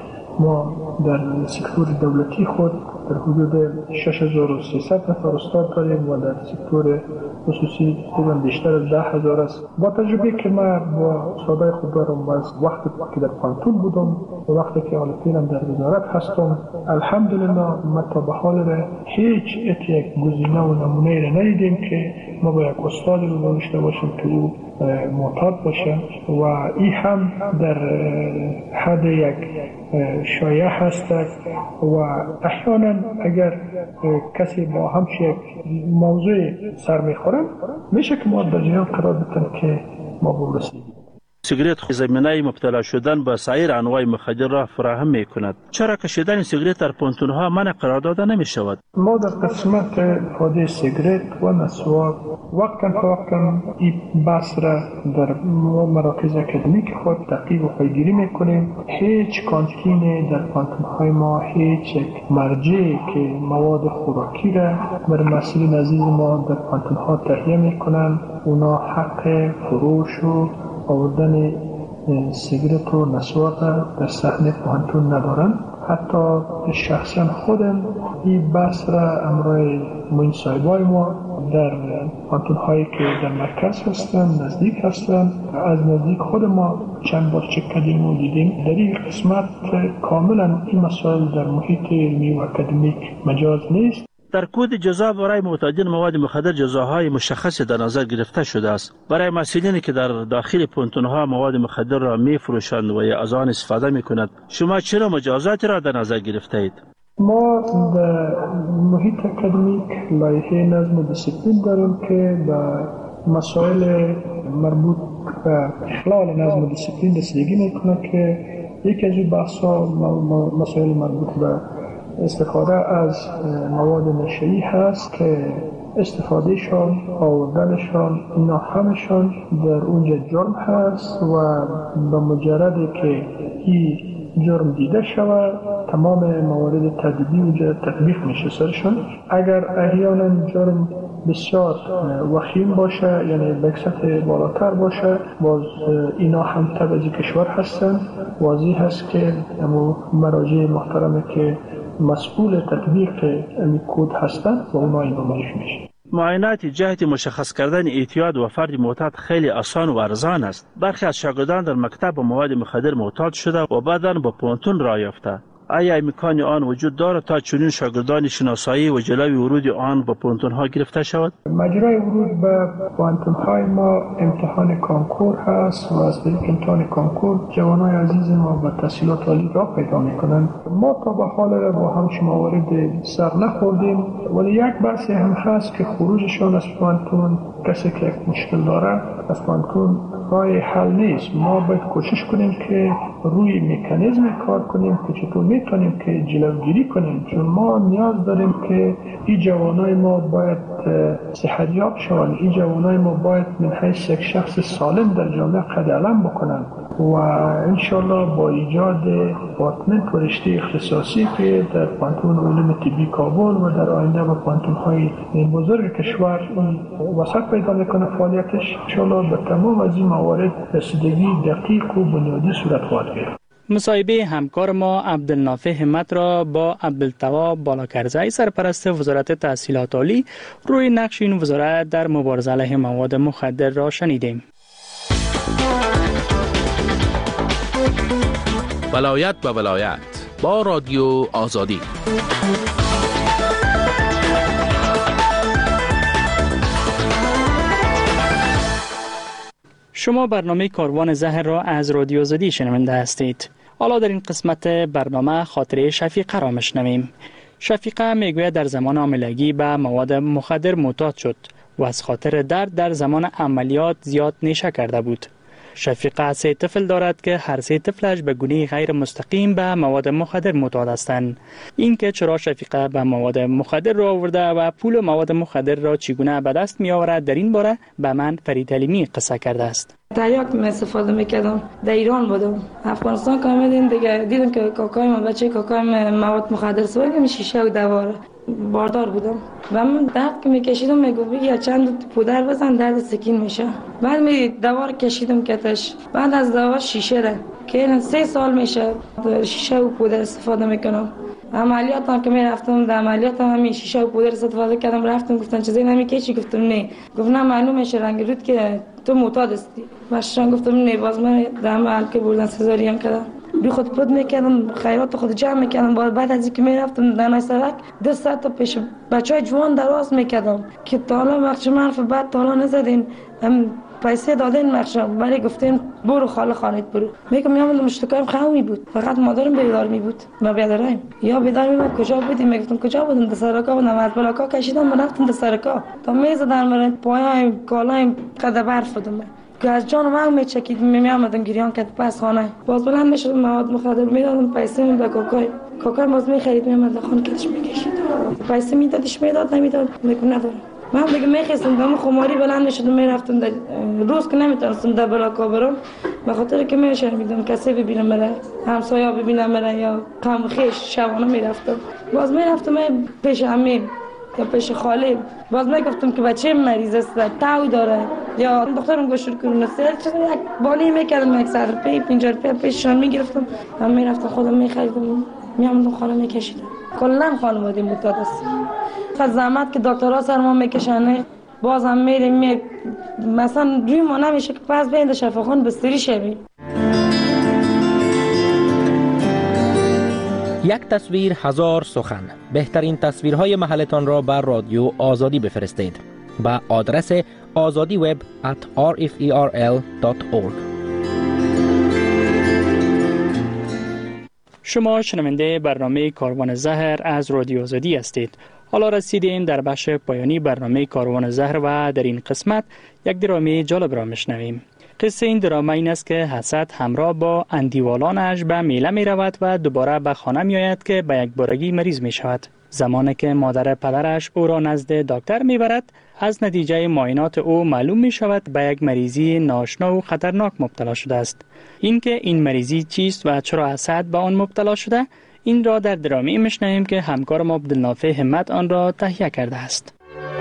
ما در سکتور دولتی خود در حدود شش هزار و سیصد نفر استاد داریم و در سکتور خصوصی تقریبا بیشتر از ده هزار است. با تجربه که من با استادای خود دارم و از وقتی که در پانتون بودم و وقتی که حالا فعلا در وزارت هستم، الحمدلله ما تا به حال را هیچ یک گزینه و نمونه را ندیدیم که ما با یک استاد رو داشته باشیم که او معتاد باشه و این هم در حد یک شایع هست و احیانا اگر کسی با همچین یک موضوع سر میخورن میشه که ما در جریان قرار بدیم که ما برسیم. سیگارت زمینه مبتلا شدن به سایر انواع مخدر را فراهم می کند. چرا کشیدن سیگارت در پانتون‌ها منع قرار داده نمی شود؟ ما در قسمت استفاده سیگارت و مسواک وقتا فوقتا این بحث را در مراکز اکادمیک خود تحقیق و پیگیری می کنیم. هیچ کانتین در پانتون‌های ما هیچ مرجعی که مواد خوراکی را بر مسئولین عزیز ما در پانتون‌ها تهیه می کنند. اونا حق فروش و آوردن سیگارت و مسواک در صحنه پانتون ندارن. حتی شخصا خودم این بحث را امرای موین صاحبای ما در پانتون هایی که در مرکز هستن نزدیک هستن از نزدیک خود ما چند بار چک کردیم و دیدیم در این قسمت کاملا این مسائل در محیط علمی و اکادمیک مجاز نیست. در کد جزا برای معتادین مواد مخدر جزاهای مشخصی در نظر گرفته شده است. برای مسئولینی که در داخل پانتون‌ها مواد مخدر را می‌فروشند و یا از آن استفاده می‌کنند، شما چرا مجازاتی را در نظر گرفته اید؟ ما در محیط اکادمیک لایحه نظم و دیسیپلین داریم که به مسائل مربوط به اخلال نظم و دیسیپلین رسیدگی می‌کنه که یکی از این بحث‌ها مسائل مربوط به استفاده از مواد نشئی هست که استفادهشان آوردنشان اینا همشان در اونجا جرم هست و به مجردی که این جرم دیده شود تمام موارد تادیبی اونجا تطبیق میشه سرشان. اگر احیانا جرم بسیار وخیم باشه یعنی به سطح بالاتر باشه باز اینا هم تبعی کشور هستن. واضح هست که مراجع محترمه که مسئول تطبیق این کد هستند و اونا این رو معرفی میشه. معاینات جهت مشخص کردن اعتیاد و فرد معتاد خیلی آسان و ارزان است. برخی از شاگردان در مکتب با مواد مخدر معتاد شده و بعداً با پانتون راه یافته. آیا امکان آن وجود دارد تا چنین شاگردان شناسایی و جلوی ورود آن به پانتون ها گرفته شود؟ مجرای ورود به پانتون های ما امتحان کانکور هست و از طریق امتحان کانکور جوانای عزیز ما به تحصیلات عالی راه پیدا میکنند. ما تا به حال را با همچین موارد سر نخوردیم ولی یک بحث هم هست که خروجشان از پانتون کسی که یک مشکل داره از پانتون راه حل نیست. ما باید کوشش کنیم که روی مکانیزم کار کنیم که چطور میتونیم که جلوگیری کنیم، چون ما نیاز داریم که این جوانای ما باید صحتیاب شوند. این جوانای ما باید من حیث یک شخص سالم در جامعه قد علم بکنن و انشالله با ایجاد پارتمنت و رشته اختصاصی که در پانتون علوم طبی کابل و در آینده با پانتون های بزرگ کشور وسط پیدا میکنه فعالیتش، انشالله به تمام از این موارد رسیدگی دقیق و بنیادی صورت خواهد گرفت. مصاحبه همکار ما عبدالنافع همت را با عبدالتواب بالاکرزی سرپرست وزارت تحصیلات عالی روی نقش این وزارت در مبارزه علیه مواد مخدر را شنیدیم. ولایت به ولایت با رادیو آزادی. شما برنامه کاروان زهر را از رادیو آزادی شنونده هستید. حالا در این قسمت برنامه خاطره شفیقه را میشنویم. شفیقه میگوید در زمان حاملگی به مواد مخدر معتاد شد و از خاطر درد در زمان عملیات زیاد نیشه کرده بود. شفیقه سه طفل دارد که هر سه طفلش به گونه غیر مستقیم به مواد مخدر معتاد هستند. این که چرا شفیقه به مواد مخدر را آورده و پول مواد مخدر را چگونه به دست می آورد، در این باره به من فرید حلیمی قصه کرده است. تریاک من استفاده میکردم. در ایران بودم. افغانستان که آمدیم دیگه دیدم که کاکای من بچه کاکای من مواد مخدر استفاده که شیشه و دواره باردار بودم و من درد که میکشیدم میگفت یا چند پودر بزن درد سکین میشه. بعد می دوار کشیدم کتش. بعد از دوار شیشه را که سه سال میشه شیشه و پودر استفاده میکنم. عملیات هم که میرفتم در عملیات هم همین شیشه و پودر استفاده کردم. رفتم گفتن چیزی نمیکشی؟ گفتم نه. گفت نه معلوم میشه رنگ رود که تو معتاد هستی. باشم گفتم نه. باز من در عمل که بردن سزارین کردم. بی خود پود میکردم، خیرات خود جمع میکردم. بعد از اینکه میرفتم در سرک دو ساعت تا پیش بچهای جوان دراز میکردم که تا حالا وقت شما حرف بعد تا حالا نزدین، هم پیسه دادین مخشم ولی گفتین برو خاله خانیت برو. میگم میام مشتکایم خواهمی بود، فقط مادرم بیدار می بود و بیدارم یا بیدار می بود. کجا بودی؟ میگفتم کجا بودم؟ در سرکا بودم. از بلاکا کشیدم من رفتم در سرکا تا میزدن من پایم کالایم قد برف بودم که از جانم هم میچکید. می آمدم گریان کرد پس خانه باز بلند میشد مواد مخدر میدادم پیسه می به کاکای کاکای باز میخرید می آمد خانه کش میکشید. پیسه میدادش میداد نمیداد میگم ندارم. من دیگه میخواستم دم خماری بلند میشدم میرفتم در روز که نمیتونستم در بلاکا برم به خاطر که میشرمیدم کسی ببینم مرا، همسایا ببینم مرا یا قوم خویش شبانه میرفتم. باز میرفتم پیش عمیم یا پیش خالم باز میگفتم که بچه مریض است تاو داره یا دخترم گوشور کرونه سر چیزی یک بالی میکردم یک صد روپیه پنجاه روپیه پیششان میگرفتم من میرفتم خودم میخریدم میامدم خانه میکشیدم. کلا خانواده معتاد است. فقط زحمت که دکترها سر ما میکشن باز هم میریم می... مثلا روی ما نمیشه که پس بین شفاخان بستری شویم. یک تصویر هزار سخن. بهترین تصویرهای محلتان را بر رادیو آزادی بفرستید با آدرس آزادی وب ات آر اف ای آر ال دات اورگ. شما شنونده برنامه کاروان زهر از رادیو آزادی هستید. حالا رسیدیم در بخش پایانی برنامه کاروان زهر و در این قسمت یک درامه جالب را میشنویم. قصه این درامه این است که حسد همراه با اندیوالانش به میله می رود و دوباره به خانه می آید که به یک بارگی مریض می شود. زمانی که مادر پدرش او را نزد دکتر می برد، از نتیجه معاینات او معلوم می شود به یک مریضی ناشنا و خطرناک مبتلا شده است. اینکه این مریضی چیست و چرا حسد به آن مبتلا شده، این را در درامه میشنویم که همکارم عبدالنافع همت آن را تهیه کرده است.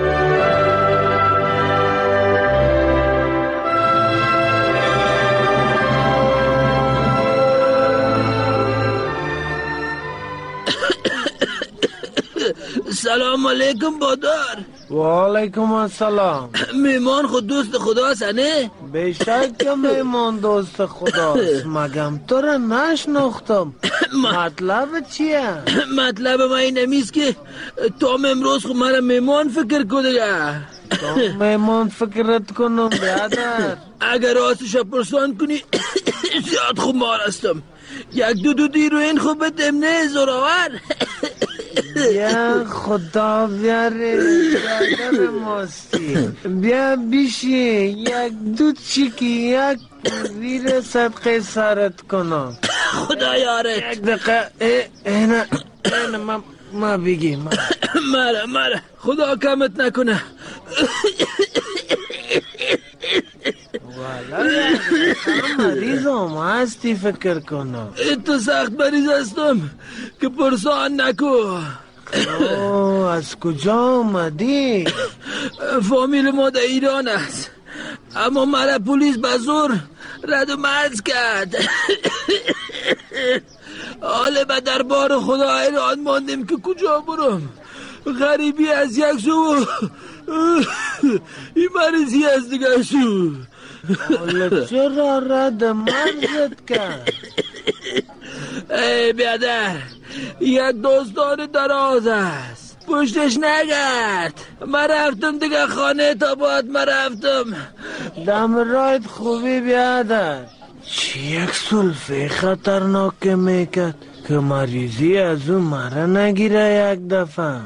سلام علیکم بادار. و علیکم السلام. میمان خود دوست خداست نه؟ بیشک که میمان دوست خداست. مگم تو را نشناختم. مطلب چیه؟ مطلب ما این نمیست که تو امروز خود مرا میمان فکر کنه. تو میمان فکرت کنم بیادر. اگر راستش پرسان کنی زیاد خوب مار هستم. یک دو دو دیروین خوب بدم نه زوراور. بیا خدا بیاره برادر ماستی. بیا بیشی یک دو چیکی یک ویر صدقه سرت کنم. خدا یارت. یک دقیقه اینه اینه ما ما بگی ما مره مره خدا کمت نکنه. مریض هم هستی فکر کنم. تو سخت مریض هستم که پرسان نکو. اوه از کجا آمدی؟ فامیل ما در ایران است، اما مرا پلیس به زور رد و مرز کرد. حالا به دربار خدا حیران ماندیم که کجا برم. غریبی از یک سو، این مریضی از دیگه سو. حالا چرا رد مرزت کرد؟ ای بیادر، یک دوستان دراز است، پشتش نگرد. من رفتم دیگه خانه تا باید من رفتم. دم رایت خوبی بیادر. چی یک سلفه خطرناک میکرد که مریضی از اون مرا نگیره یک دفعه.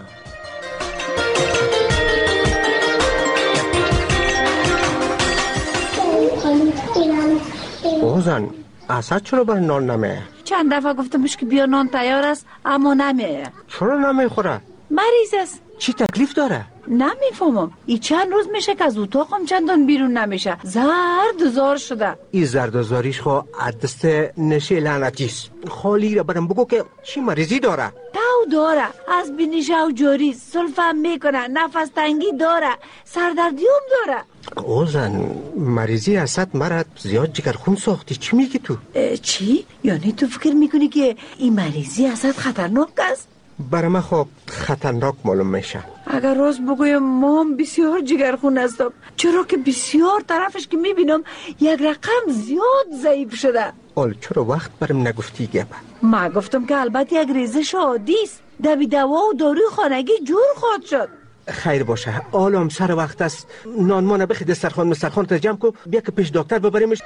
اوزن اسد چرا بر نان نمیه؟ چند دفعه گفتمش که بیا نان تیار است اما نمیه. چرا نمیخوره؟ مریض است. چی تکلیف داره؟ نمیفهمم. این چند روز میشه که از اتاقم چندان بیرون نمیشه. زرد زار شده. این زرد و زاریش خو عدست نشه لعنتیست. خالی را برم بگو که چی مریضی داره؟ تاو داره، از بینیش او جوری، سلفم میکنه، نفس تنگی داره، سردردی هم داره. اوزن مریضی اسد مرد زیاد جگر خون ساختی. چی میگی تو؟ چی؟ یعنی تو فکر میکنی که این مریضی اسد خطرناک است؟ برای من خب خطرناک معلوم میشه. اگر راست بگویم ما هم بسیار جگرخون هستم، چرا که بسیار طرفش که میبینم یک رقم زیاد ضعیف شده. اول چرا وقت برم نگفتی گپه؟ ما گفتم که البته یک ریزش عادی است، دبی دوا و داروی خانگی جور خواهد شد. خیر باشه، آلام سر وقت است. نان مانه بخی دسترخوان مسترخوان تا جمع کو، بیا که پیش دکتر ببریمش.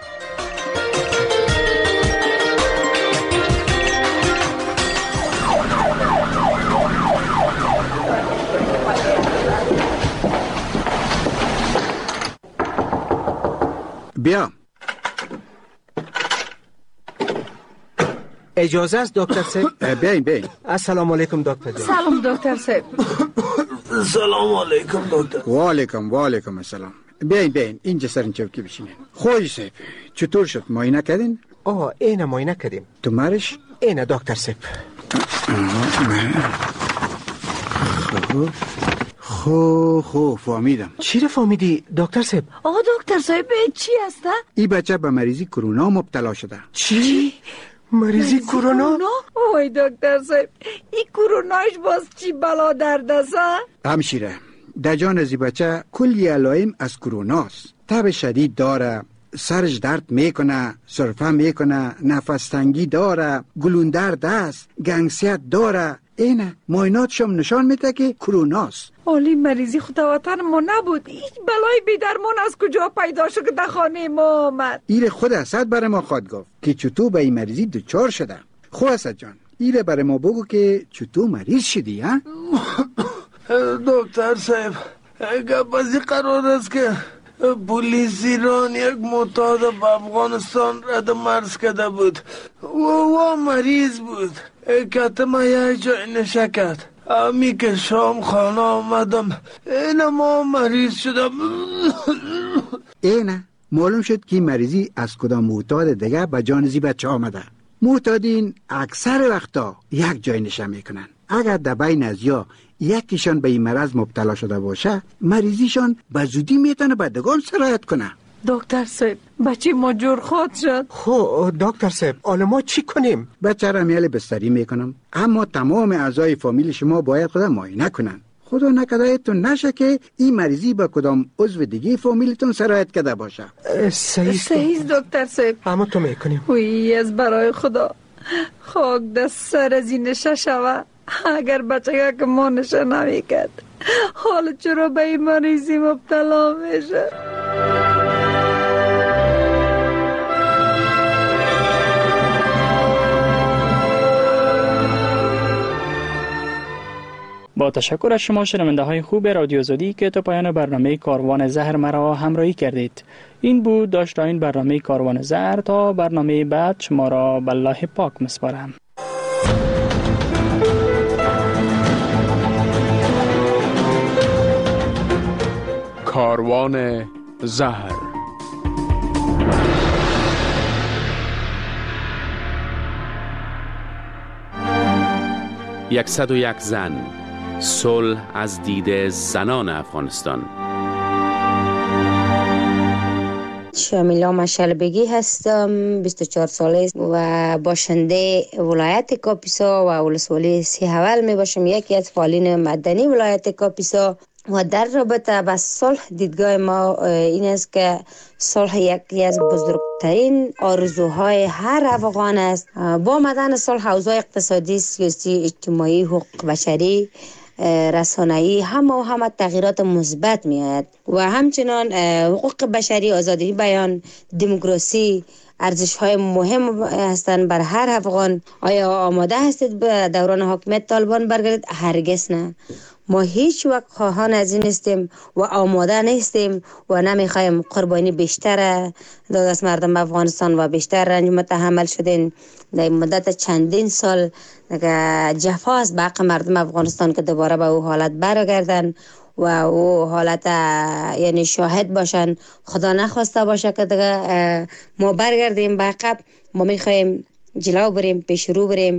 بیا. اجازه است دکتر صاحب؟ بیاین بیاین. السلام علیکم دکتر جان. سلام دکتر صاحب. سلام علیکم دکتر. و علیکم و علیکم السلام. بیاین بیاین اینجا سر این چوکی بشینین. خوش صاحب چطور شد؟ معاینه کردین؟ آه اینه معاینه کردیم. تو مرش؟ اینه دکتر صاحب. خب خو خو فهمیدم. چی رو فهمیدی دکتر صاحب؟ آقا دکتر صاحب چی هسته؟ این بچه به مریضی کرونا مبتلا شده. چی؟ مریضی کرونا؟ اوی دکتر صاحب این کروناش باز چی بلا درد است؟ همشیره در جان از این بچه کلی علائم از کروناست. تب شدید داره، سرش درد میکنه، سرفه میکنه، نفس تنگی داره، گلون درد است، گنگسیت داره. اینه معایناتشم نشان میده که کروناست. اولی مریضی خداوطن ما نبود، هیچ بلای بی درمان از کجا پیدا شد که در خانه ما آمد؟ ایره خود اسد برای ما خواهد گفت که چطور به این مریضی دچار شده. خب اسد جان ایره برای ما بگو که چطور مریض شدی ها؟ دکتر صاحب گپ از این قرار است که پلیس ایران یک معتاد به افغانستان رد مرز کرده بود و و مریض بود. کتم یک جای نشه کرد. امی که شام خانه آمدم اینه ما مریض شدم. اینه معلوم شد که مریضی از کدام معتاد دیگه به جان زی بچه آمده. معتادین اکثر وقتا یک جای نشه میکنن. اگر در بین از یا یکیشان به این مرض مبتلا شده باشه مریضیشان به زودی میتونه به دگان سرایت کنه. دکتر صاحب بچه ما جور خود شد. خب دکتر صاحب حالا ما چی کنیم؟ بچه را میل بستری میکنم، اما تمام اعضای فامیل شما باید خدا معاینه کنن. خدا نکرده ایتون نشه که این مریضی با کدام عضو دیگه فامیلتون سرایت کرده باشه. صحیح دکتر صاحب. اما تو میکنیم. وی از برای خدا خاک دست سر از این نشه شوه. اگر بچه که ما نشه نمیکرد حالا چرا به این مریضی مبتلا میشه؟ با تشکر از شما شنونده های خوب رادیو آزادی که تا پایان برنامه کاروان زهر مرا همراهی کردید. این بود داشت این برنامه کاروان زهر. تا برنامه بعد شما را به الله پاک میسپارم. کاروان زهر. صد و یک زن، صلح از دید زنان افغانستان. شامیلا مشلبگی هستم، بیست و چهار ساله و باشنده ولایت کاپیسا و ولسوالی سی حول می باشم، یکی از فعالین مدنی ولایت کاپیسا. و در رابطه با صلح دیدگاه ما این است که صلح یکی از بزرگترین آرزوهای هر افغان است. با آمدن صلح اوضاع اقتصادی، سیاسی، اجتماعی، حقوق بشری، رسانه‌ای همه و همه تغییرات مثبت می‌آید و همچنان حقوق بشری، آزادی بیان، دموکراسی ارزش‌های مهم هستند بر هر افغان. آیا آماده هستید به دوران حاکمیت طالبان برگردید؟ هرگز نه. ما هیچ وقت خواهان از این نیستیم و آماده نیستیم و نمیخوایم قربانی بیشتر داد از مردم افغانستان و بیشتر رنج متحمل شدین در مدت چندین سال جفا است به حق مردم افغانستان که دوباره به او حالت برگردن و او حالت یعنی شاهد باشن. خدا نخواسته باشه که دیگه ما برگردیم به عقب. ما میخوایم جلو بریم، پیش رو بریم.